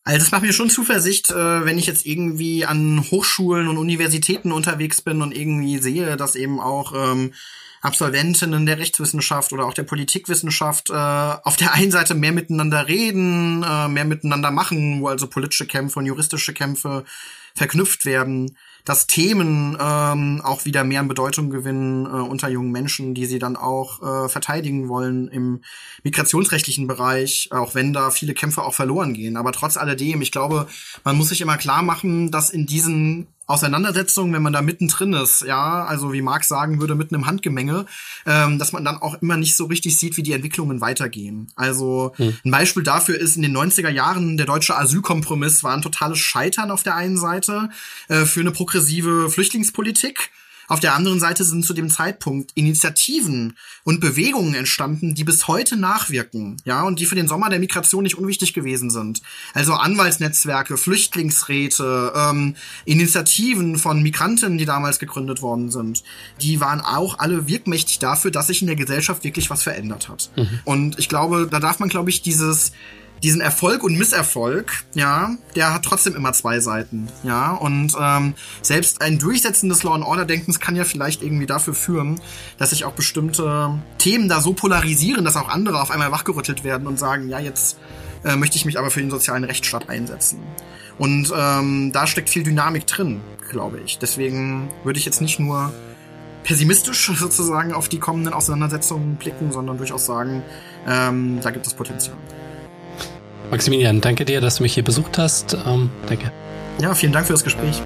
A: Also das macht mir schon Zuversicht, äh, wenn ich jetzt irgendwie an Hochschulen und Universitäten unterwegs bin und irgendwie sehe, dass eben auch ähm, Absolventinnen der Rechtswissenschaft oder auch der Politikwissenschaft äh, auf der einen Seite mehr miteinander reden, äh, mehr miteinander machen, wo also politische Kämpfe und juristische Kämpfe verknüpft werden, dass Themen ähm, auch wieder mehr an Bedeutung gewinnen äh, unter jungen Menschen, die sie dann auch äh, verteidigen wollen im migrationsrechtlichen Bereich, auch wenn da viele Kämpfe auch verloren gehen. Aber trotz alledem, ich glaube, man muss sich immer klar machen, dass in diesen Auseinandersetzungen, wenn man da mittendrin ist, ja, also wie Marx sagen würde, mitten im Handgemenge, ähm, dass man dann auch immer nicht so richtig sieht, wie die Entwicklungen weitergehen. Also hm. ein Beispiel dafür ist, in den neunziger Jahren der deutsche Asylkompromiss war ein totales Scheitern auf der einen Seite äh, für eine progressive Flüchtlingspolitik. Auf der anderen Seite sind zu dem Zeitpunkt Initiativen und Bewegungen entstanden, die bis heute nachwirken, ja, und die für den Sommer der Migration nicht unwichtig gewesen sind. Also Anwaltsnetzwerke, Flüchtlingsräte, ähm, Initiativen von Migranten, die damals gegründet worden sind, die waren auch alle wirkmächtig dafür, dass sich in der Gesellschaft wirklich was verändert hat. Mhm. Und ich glaube, da darf man, glaube ich, dieses diesen Erfolg und Misserfolg, ja, der hat trotzdem immer zwei Seiten, ja, und ähm, selbst ein Durchsetzen des Law-and-Order-Denkens kann ja vielleicht irgendwie dafür führen, dass sich auch bestimmte Themen da so polarisieren, dass auch andere auf einmal wachgerüttelt werden und sagen, ja, jetzt äh, möchte ich mich aber für den sozialen Rechtsstaat einsetzen. Und ähm, da steckt viel Dynamik drin, glaube ich. Deswegen würde ich jetzt nicht nur pessimistisch sozusagen auf die kommenden Auseinandersetzungen blicken, sondern durchaus sagen, ähm, da gibt es Potenzial.
B: Maximilian, danke dir, dass du mich hier besucht hast. Ähm, danke.
A: Ja, vielen Dank für das Gespräch.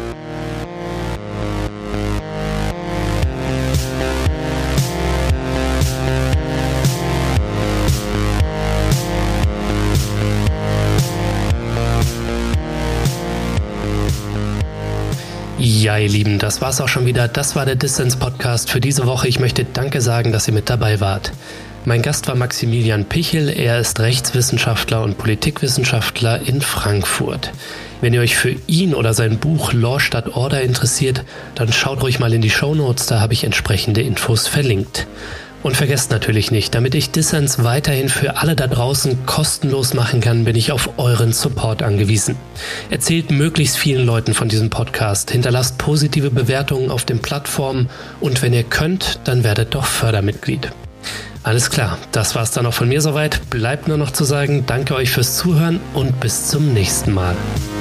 B: Ja, ihr Lieben, das war's auch schon wieder. Das war der Dissens-Podcast für diese Woche. Ich möchte Danke sagen, dass ihr mit dabei wart. Mein Gast war Maximilian Pichel, er ist Rechtswissenschaftler und Politikwissenschaftler in Frankfurt. Wenn ihr euch für ihn oder sein Buch Law statt Order interessiert, dann schaut ruhig mal in die Shownotes, da habe ich entsprechende Infos verlinkt. Und vergesst natürlich nicht, damit ich Dissens weiterhin für alle da draußen kostenlos machen kann, bin ich auf euren Support angewiesen. Erzählt möglichst vielen Leuten von diesem Podcast, hinterlasst positive Bewertungen auf den Plattformen und wenn ihr könnt, dann werdet doch Fördermitglied. Alles klar, das war's dann auch von mir soweit. Bleibt nur noch zu sagen, danke euch fürs Zuhören und bis zum nächsten Mal.